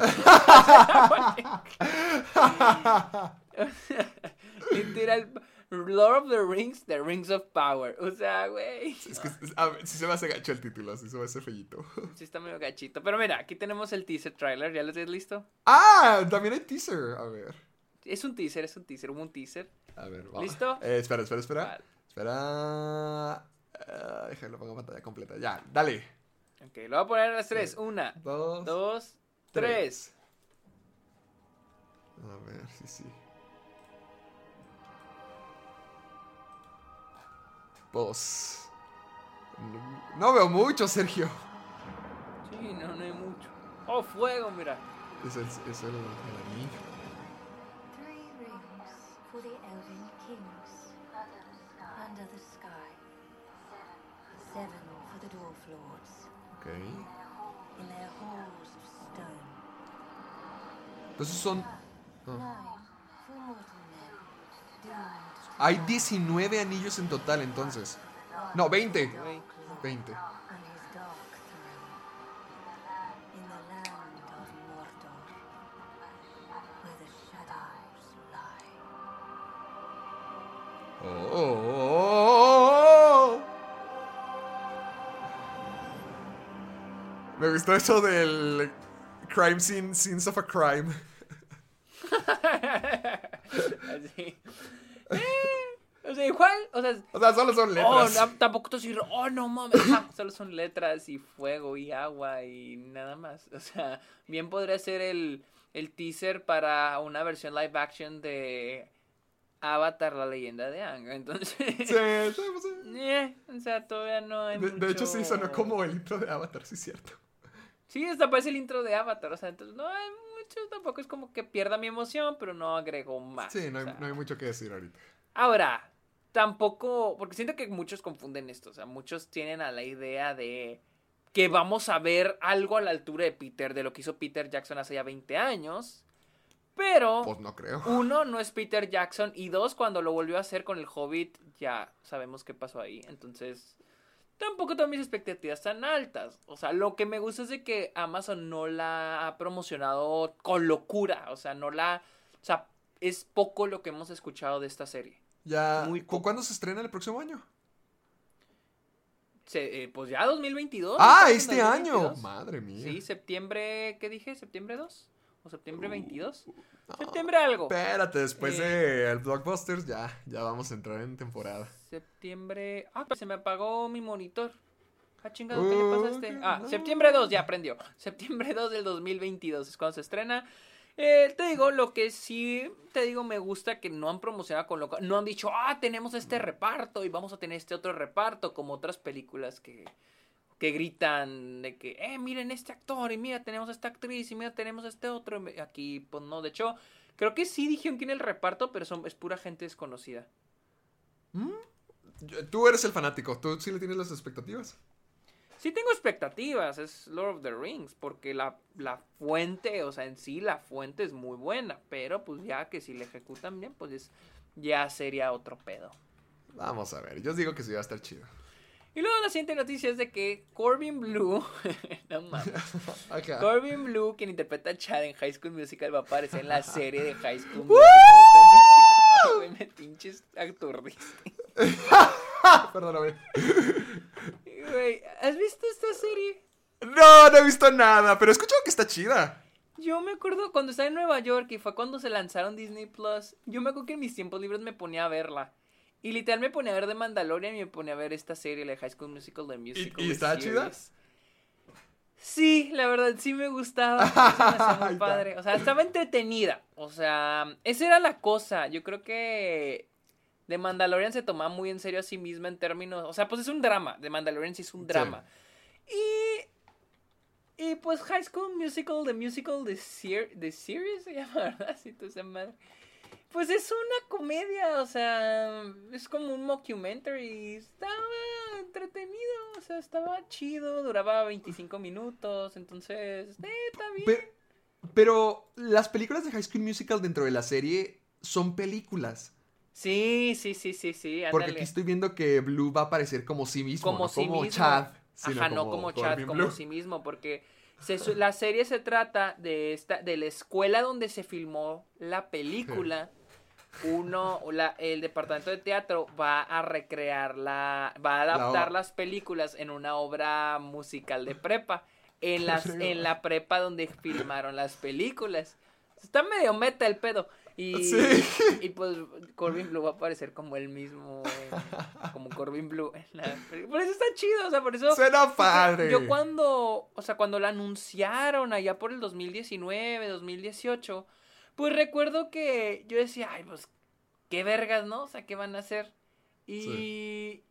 Literal, Lord of the Rings, The Rings of Power. O sea, güey. Es que a ver, sí se me hace gacho el título, así se me hace feíto. Sí está medio gachito. Pero mira, aquí tenemos el teaser trailer. ¿Ya lo tienes listo? ¡Ah! También hay teaser. A ver. Es un teaser. Hubo un teaser. A ver, va. ¿Listo? Espera. Vale. Espera. Déjalo, pongo pantalla completa. Ya, dale. Ok, lo voy a poner a las 3. 1, Dos, 2, tres. 3. A ver, sí. Pues. No veo mucho, Sergio. Sí, no hay mucho. Oh, fuego, mira. Es el anillo. 3 rings for the elven kings under the sky. 7 for the dwarf lords Ok. in their halls of stone. Entonces son. 9 for mortal men doomed Hay 19 anillos en total, entonces. No, 20. Güey. 20. and his dark throne in the land of Mordor, where the shadows lie. Me gustó eso del crime scene, scenes of a crime. Así. O sea, igual, o sea, Solo son letras. tampoco te decir, no mames, solo son letras y fuego y agua y nada más. O sea, bien podría ser el teaser para una versión live action de Avatar, la leyenda de Aang. Entonces, Sí. o sea, todavía no hay mucho... De hecho, sí sonó como el intro de Avatar, sí es cierto. Sí, hasta parece el intro de Avatar, o sea, entonces no hay mucho, tampoco es como que pierda mi emoción, pero no agrego más. Sí, no o sea. hay mucho que decir ahorita. Ahora, tampoco, porque siento que muchos confunden esto, o sea, muchos tienen a la idea de que vamos a ver algo a la altura de Peter, de lo que hizo Peter Jackson hace ya 20 años, pero... Pues no creo. Uno, no es Peter Jackson, y dos, cuando lo volvió a hacer con el Hobbit, ya sabemos qué pasó ahí, entonces... Tampoco tengo mis expectativas tan altas. O sea, lo que me gusta es de que Amazon no la ha promocionado con locura. O sea, O sea, es poco lo que hemos escuchado de esta serie. Ya. Muy poco. ¿Cuándo se estrena el próximo año? Pues ya 2022. ¡Ah, ¿no? este año! 2022. Madre mía. Sí, septiembre... ¿Qué dije? ¿Septiembre 2? ¿O septiembre 22? Septiembre algo. Espérate, después de el Blockbusters ya vamos a entrar en temporada. Septiembre... se me apagó mi monitor. Chingado, ¿qué le pasa a este? No. Septiembre 2, ya aprendió. Septiembre 2 del 2022 es cuando se estrena. Te digo, lo que sí, me gusta que no han promocionado con loco. No han dicho, tenemos este reparto y vamos a tener este otro reparto, como otras películas que gritan de que, miren este actor, y mira, tenemos esta actriz, y mira, tenemos este otro. Aquí, pues no, de hecho, creo que sí dijeron quién es el reparto, pero es pura gente desconocida. Tú eres el fanático, ¿tú sí le tienes las expectativas? Sí tengo expectativas, es Lord of the Rings, porque la fuente, o sea, en sí la fuente es muy buena, pero pues ya que si la ejecutan bien, pues ya sería otro pedo. Vamos a ver, yo os digo que sí va a estar chido. Y luego la siguiente noticia es de que Corbin Blue, no mames, Acá. Corbin Blue, quien interpreta a Chad en High School Musical, va a aparecer en la serie de High School ¡Woo! Musical. Güey, me pinches aturdiste. Perdóname. Güey, ¿has visto esta serie? No he visto nada, pero he escuchado que está chida. Yo me acuerdo cuando estaba en Nueva York y fue cuando se lanzaron Disney Plus. Yo me acuerdo que en mis tiempos libres me ponía a verla. Y literal me ponía a ver The Mandalorian y me ponía a ver esta serie, la High School Musical, The Musical. ¿Y estaba chida? Sí, la verdad, sí me gustaba. Sí me hacía muy Ahí está. padre. O sea, estaba entretenida. O sea, esa era la cosa. Yo creo que The Mandalorian se tomaba muy en serio a sí misma en términos... O sea, pues es un drama. The Mandalorian sí es un drama. Y pues High School Musical, The Series se llama, ¿verdad? Sí, tú esa madre. Pues es una comedia, o sea, es como un mockumentary. Estaba entretenido, o sea, estaba chido, duraba 25 minutos, entonces, está bien. Pero las películas de High School Musical dentro de la serie son películas. Sí, Porque ándale. aquí estoy viendo que Blue va a aparecer como sí mismo, Como no sí como mismo. Chad. Sino Ajá, no como Chad, Corbin como Blue. sí mismo, porque la serie se trata de la escuela donde se filmó la película. El departamento de teatro va a adaptar las películas en una obra musical de prepa, en la prepa donde filmaron las películas. Está medio meta el pedo. Sí. Y pues Corbin Blue va a aparecer como el mismo, como Corbin Blue. Por eso está chido, o sea, por eso... Suena padre. Yo cuando la anunciaron allá por el 2019, 2018, pues recuerdo que yo decía, ay, pues, qué vergas, ¿no? O sea, ¿qué van a hacer? Y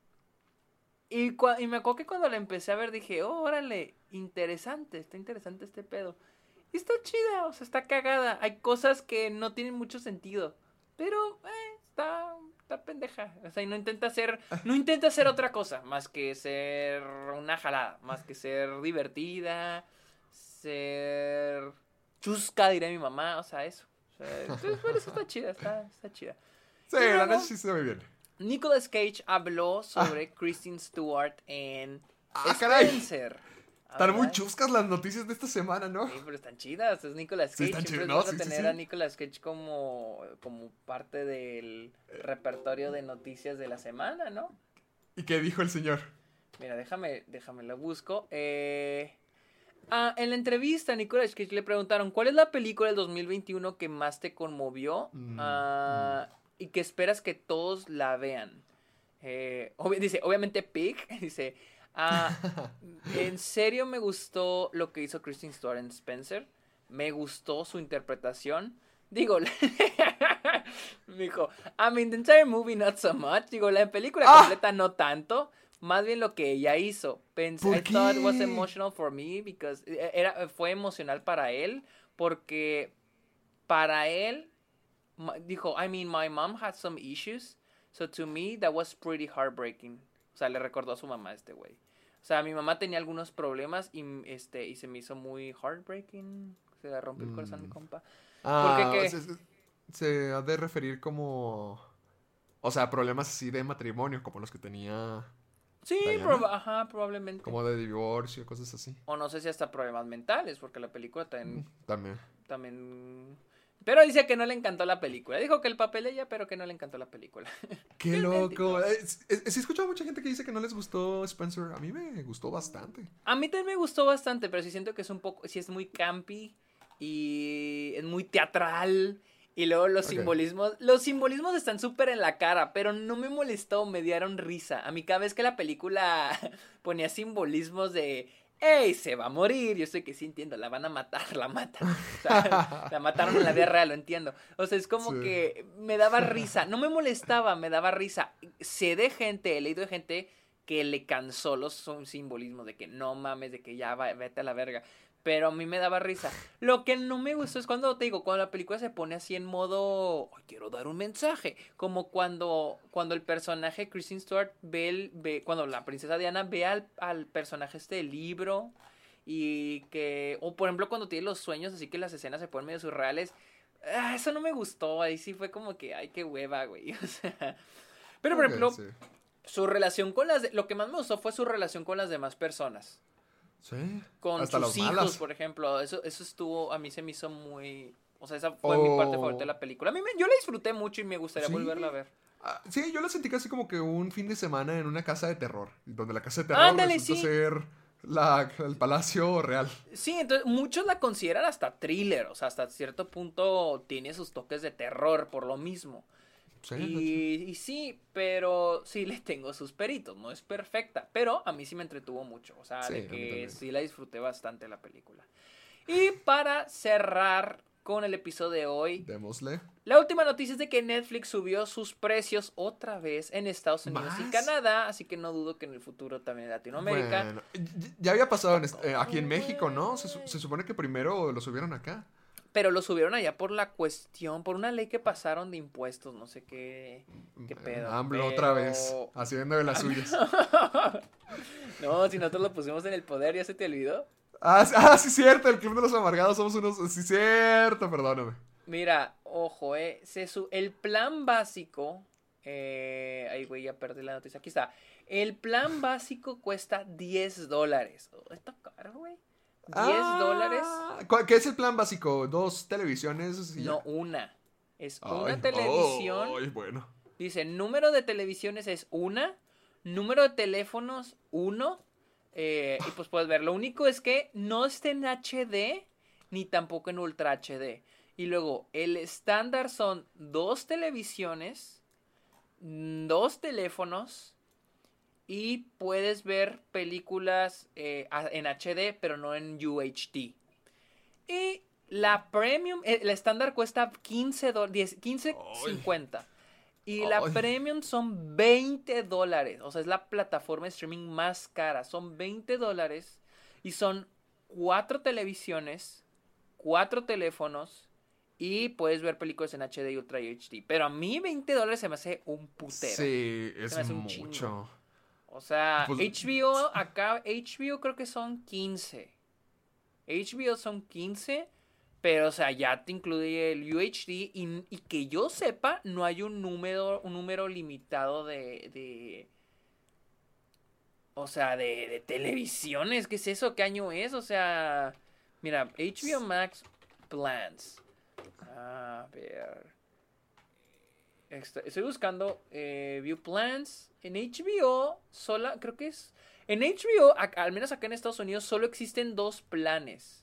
me acuerdo que cuando la empecé a ver dije, órale, está interesante este pedo. Y está chida, o sea, está cagada. Hay cosas que no tienen mucho sentido, pero está pendeja. O sea, y no intenta hacer otra cosa más que ser una jalada, más que ser divertida, ser chusca, diré mi mamá, o sea, eso. O sea, entonces, por eso está chida, está chida. Sí, Y la luego, neta sí está muy bien. Nicolas Cage habló sobre Kristen Stewart en caray. Spencer. Están muy ¿Verdad? chuscas las noticias de esta semana, ¿no? Sí, pero están chidas, es Nicolas Sí, Cage. están Siempre chidas, vas no, a sí, tener sí. a Nicolas Cage como parte del repertorio de noticias de la semana, ¿no? ¿Y qué dijo el señor? Mira, déjame lo busco. En la entrevista a Nicolas Cage le preguntaron ¿cuál es la película del 2021 que más te conmovió? Y que esperas que todos la vean. Dice, obviamente Pig. Dice, en serio me gustó lo que hizo Kristen Stewart en Spencer. Me gustó su interpretación. Digo, me dijo, I mean, the entire movie not so much. Digo, la película completa no tanto. Más bien lo que ella hizo. I thought it was emotional for me because fue emocional para él porque para él dijo, I mean, my mom had some issues, so to me that was pretty heartbreaking. O sea, le recordó a su mamá este güey. O sea, mi mamá tenía algunos problemas y se me hizo muy heartbreaking. Se le rompió el corazón a mi compa. Porque se ha de referir como, o sea, problemas así de matrimonio, como los que tenía. Sí, probablemente. Como de divorcio, cosas así. O no sé si hasta problemas mentales, porque la película También. Pero dice que no le encantó la película. Dijo que el papel ella, pero que no le encantó la película. ¡Qué loco! Sí, he escuchado a mucha gente que dice que no les gustó Spencer. A mí me gustó bastante. A mí también me gustó bastante, pero sí siento que es un poco, sí es muy campy y es muy teatral. Y luego los simbolismos están súper en la cara, pero no me molestó, me dieron risa. A mí cada vez que la película ponía simbolismos de, ¡ey, se va a morir! Yo sé que sí entiendo, la van a matar, la matan. O sea, la mataron en la vida real, lo entiendo. O sea, es como que me daba risa, no me molestaba, me daba risa. He leído de gente que le cansó los simbolismos de que no mames, de que ya vete a la verga. Pero a mí me daba risa. Lo que no me gustó es cuando la película se pone así en modo, quiero dar un mensaje. Como cuando el personaje Kristen Stewart cuando la princesa Diana ve al personaje del libro. O por ejemplo cuando tiene los sueños, así que las escenas se ponen medio surreales. Eso no me gustó. Ahí sí fue como que, ay, qué hueva, güey. O sea, pero por ejemplo, su relación con lo que más me gustó fue su relación con las demás personas. Sí. Con hasta sus hijos, malas. Por ejemplo. Eso estuvo, a mí se me hizo muy... O sea, esa fue mi parte favorita de la película. Yo la disfruté mucho y me gustaría volverla a ver. Sí, yo la sentí casi como que un fin de semana en una casa de terror. Donde la casa de terror resulta ser el palacio real. Sí, entonces muchos la consideran hasta thriller. O sea, hasta cierto punto tiene sus toques de terror por lo mismo. Sí, y sí, pero sí le tengo sus peritos. No es perfecta, pero a mí sí me entretuvo mucho. O sea, de que sí la disfruté bastante la película. Y para cerrar con el episodio de hoy, démosle. La última noticia es de que Netflix subió sus precios otra vez en Estados Unidos y Canadá, así que no dudo que en el futuro también en Latinoamérica. Bueno, ya había pasado aquí en México, ¿no? Se supone que primero lo subieron acá. Pero lo subieron allá por por una ley que pasaron de impuestos, no sé qué pedo. AMLO otra vez, haciendo de las suyas. No, si nosotros lo pusimos en el poder, ¿ya se te olvidó? Sí, cierto, el Club de los Amargados somos unos... Sí, cierto, perdóname. Mira, ojo, el plan básico... Ay, güey, ya perdí la noticia. Aquí está. El plan básico cuesta $10. Está caro, güey. $10. ¿Qué es el plan básico? ¿2 televisiones? No, una. Es una televisión. Bueno. Dice, número de televisiones es una. Número de teléfonos, 1. Y pues puedes ver. Lo único es que no esté en HD ni tampoco en Ultra HD. Y luego, el estándar son 2 televisiones, 2 teléfonos. Y puedes ver películas en HD, pero no en UHD. Y la Premium, la estándar cuesta $15.50. Y la Premium son $20. O sea, es la plataforma de streaming más cara. Son $20. Y son 4 televisiones, 4 teléfonos. Y puedes ver películas en HD y Ultra HD. Pero a mí $20 se me hace un putero. Sí, es mucho. O sea, pues, HBO creo que son 15. HBO son 15, pero o sea, ya te incluye el UHD y que yo sepa, no hay un número limitado de televisiones. ¿Qué es eso? ¿Qué año es? O sea, mira, HBO Max plans. A ver. Estoy buscando View Plans en HBO. Creo que es En HBO, al menos acá en Estados Unidos, solo existen 2 planes.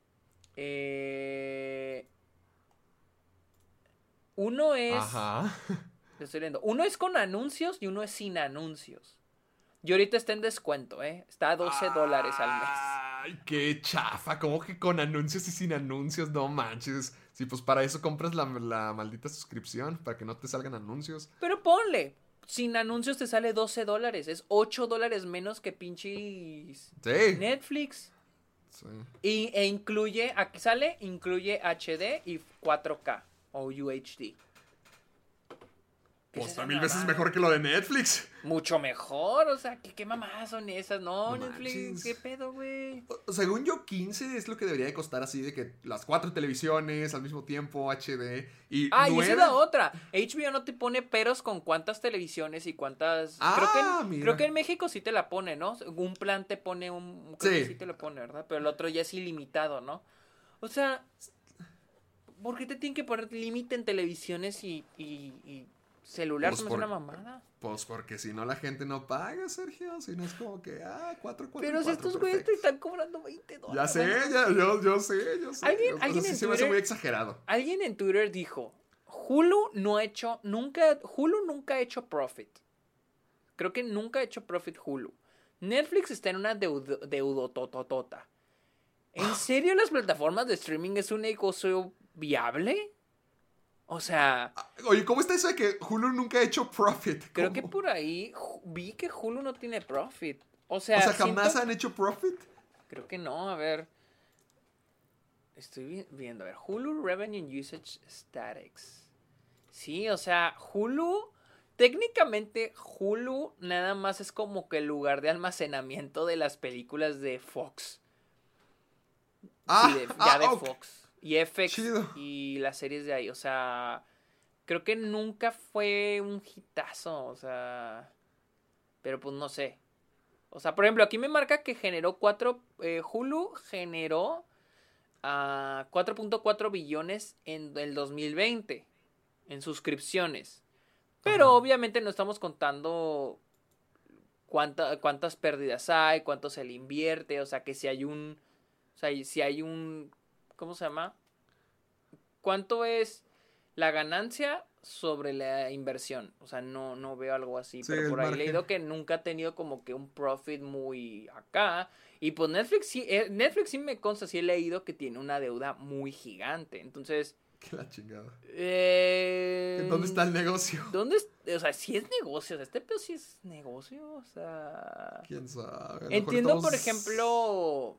Uno es... Ajá. Te estoy leyendo. Uno es con anuncios y uno es sin anuncios. Y ahorita está en descuento, ¿eh? Está a $12 al mes. Ay, qué chafa. ¿Cómo que con anuncios y sin anuncios? No manches. Sí, pues para eso compras la maldita suscripción, para que no te salgan anuncios. Pero ponle, sin anuncios te sale $12. Es $8 menos que pinches Sí. Netflix. Sí. E incluye, aquí sale, incluye HD y 4K o UHD. ¿Qué es Pues esa está 1000 veces mamada? mejor que lo de Netflix. Mucho mejor, o sea, ¿qué mamadas son esas? No, No Netflix, manches. ¿qué pedo, güey? Según yo, 15 es lo que debería de costar así, de que las 4 televisiones al mismo tiempo, HD. Y Ah, y 9... esa es la otra. HBO no te pone peros con cuántas televisiones y cuántas... Mira. creo que en México sí te la pone, ¿no? Un plan te pone creo que Sí. sí te lo pone, ¿verdad? Pero el otro ya es ilimitado, ¿no? O sea, ¿por qué te tienen que poner límite en televisiones y celular? Pues Se me hace una mamada. Pues porque si no la gente no paga, Sergio. Si no es como que, 4, 4, Pero si estos güeyes te están cobrando $20. Ya sé, bueno. yo sé. Alguien O sea, sí en se me hace Twitter- muy exagerado. Alguien en Twitter dijo, Hulu nunca ha hecho profit. Creo que nunca ha hecho profit Hulu. Netflix está en una deudototota. ¿En serio las plataformas de streaming es un negocio viable? O sea, Oye, ¿cómo está eso de que Hulu nunca ha hecho profit? creo que ¿Cómo? por ahí vi que Hulu no tiene profit. O O sea, sea, ¿jamás siento- han hecho profit? Creo que no, a ver. Estoy viendo, a ver. Hulu Revenue and Usage Statics. Sí, o sea, Hulu. Técnicamente, Hulu nada más es como que el lugar de almacenamiento de las películas de Fox. Sí, de ok. Fox. Y FX Chido. y las series de ahí. O sea, creo que nunca fue un hitazo. O sea, pero pues no sé. O sea, por ejemplo, aquí me marca que generó Hulu generó 4.4 billones en el 2020 en suscripciones. Pero Ajá. obviamente no estamos contando cuántas pérdidas hay, cuánto se le invierte, o sea, que si hay un... O sea, si hay un... ¿Cómo se llama? ¿Cuánto es la ganancia sobre la inversión? O sea, no veo algo así. Sí, Pero el por ahí he margen. leído que nunca ha tenido como que un profit muy acá. Y pues Netflix sí me consta, sí he leído que tiene una deuda muy gigante. Entonces... Que la chingada. ¿Dónde ¿Dónde está el negocio? O sea, sí es negocio. O sea, este pedo sí es negocio. O sea... ¿Quién sabe? A lo mejor Entiendo, estamos- por ejemplo...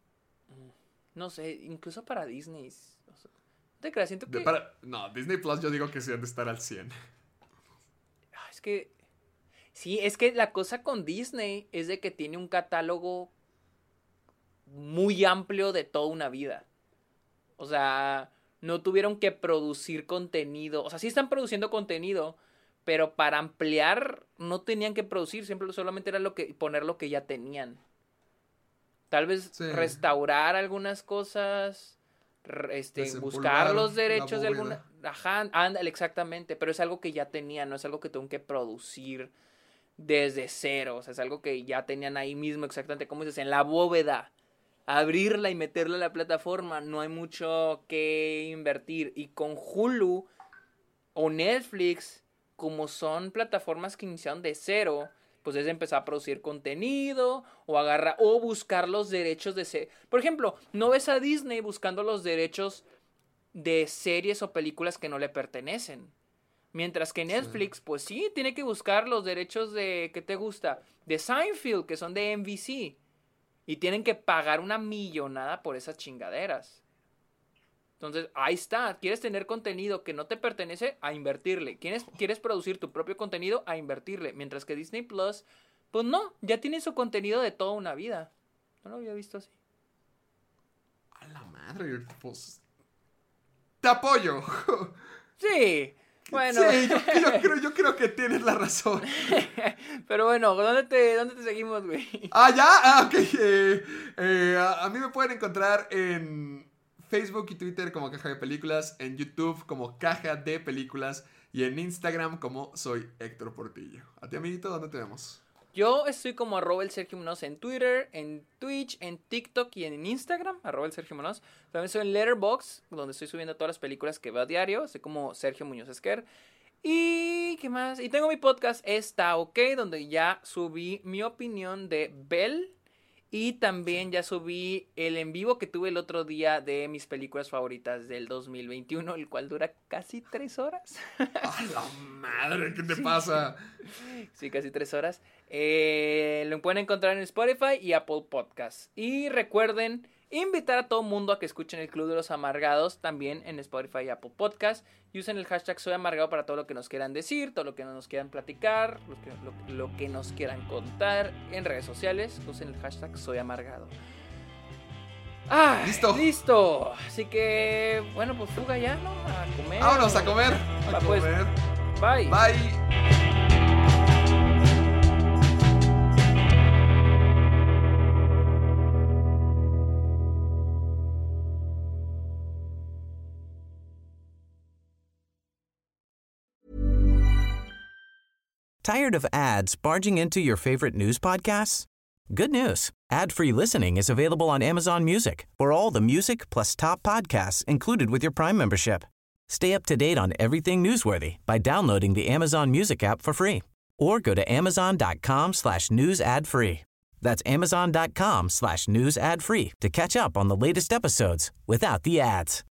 No sé, incluso para Disney. O sea, no te creas, siento que... No, Disney Plus yo digo que sí han de estar al 100. Es que... Sí, es que la cosa con Disney es de que tiene un catálogo muy amplio de toda una vida. O sea, no tuvieron que producir contenido. O sea, sí están produciendo contenido, pero para ampliar no tenían que producir. Siempre solamente era poner lo que ya tenían. Tal vez Sí. restaurar algunas cosas, Desempolvar buscar los la derechos de bóveda. alguna... Ajá, ándale, exactamente. Pero es algo que ya tenían, no es algo que tengo que producir desde cero. O sea, es algo que ya tenían ahí mismo, exactamente como dices, en la bóveda. Abrirla y meterla a la plataforma, no hay mucho que invertir. Y con Hulu o Netflix, como son plataformas que iniciaron de cero, pues es empezar a producir contenido o buscar los derechos de por ejemplo, no ves a Disney buscando los derechos de series o películas que no le pertenecen. Mientras que Netflix, pues sí, tiene que buscar los derechos de, ¿qué te gusta? De Seinfeld, que son de NBC. Y tienen que pagar una millonada por esas chingaderas. Entonces, ahí está. ¿Quieres tener contenido que no te pertenece? A invertirle. ¿Quieres producir tu propio contenido? A invertirle. Mientras que Disney Plus, pues no, ya tiene su contenido de toda una vida. No lo había visto así. A la madre, pues... ¡Te apoyo! Sí, bueno. Sí, yo creo que tienes la razón. Pero bueno, ¿dónde te seguimos, güey? ¿Ya? Ok. A mí me pueden encontrar en Facebook y Twitter como Caja de Películas, en YouTube como Caja de Películas y en Instagram como Soy Héctor Portillo. ¿A ti, amiguito, dónde te vemos? Yo estoy como @elsergiomunoz en Twitter, en Twitch, en TikTok y en Instagram, @elsergiomunoz. También estoy en Letterboxd, donde estoy subiendo todas las películas que veo a diario. Estoy como Sergio Muñoz Esquer. Y ¿qué más? Y tengo mi podcast Está OK, donde ya subí mi opinión de Belle. Y también ya subí el en vivo que tuve el otro día de mis películas favoritas del 2021, el cual dura casi 3 horas. ¡A la madre! ¿Qué te pasa? Sí, casi 3 horas. Lo pueden encontrar en Spotify y Apple Podcasts. Y recuerden invitar a todo mundo a que escuchen el Club de los Amargados también en Spotify y Apple Podcasts. Y usen el hashtag Soy Amargado para todo lo que nos quieran decir, todo lo que nos quieran platicar, lo que nos quieran contar en redes sociales. Usen el hashtag Soy Amargado. ¡Ah! ¡Listo! Así que, bueno, pues fuga ya, ¿no? A comer. ¡Vámonos a comer! A pues, comer. Bye. Bye. Tired of ads barging into your favorite news podcasts? Good news. Ad-free listening is available on Amazon Music for all the music plus top podcasts included with your Prime membership. Stay up to date on everything newsworthy by downloading the Amazon Music app for free or go to amazon.com/news ad free. That's amazon.com/news ad free to catch up on the latest episodes without the ads.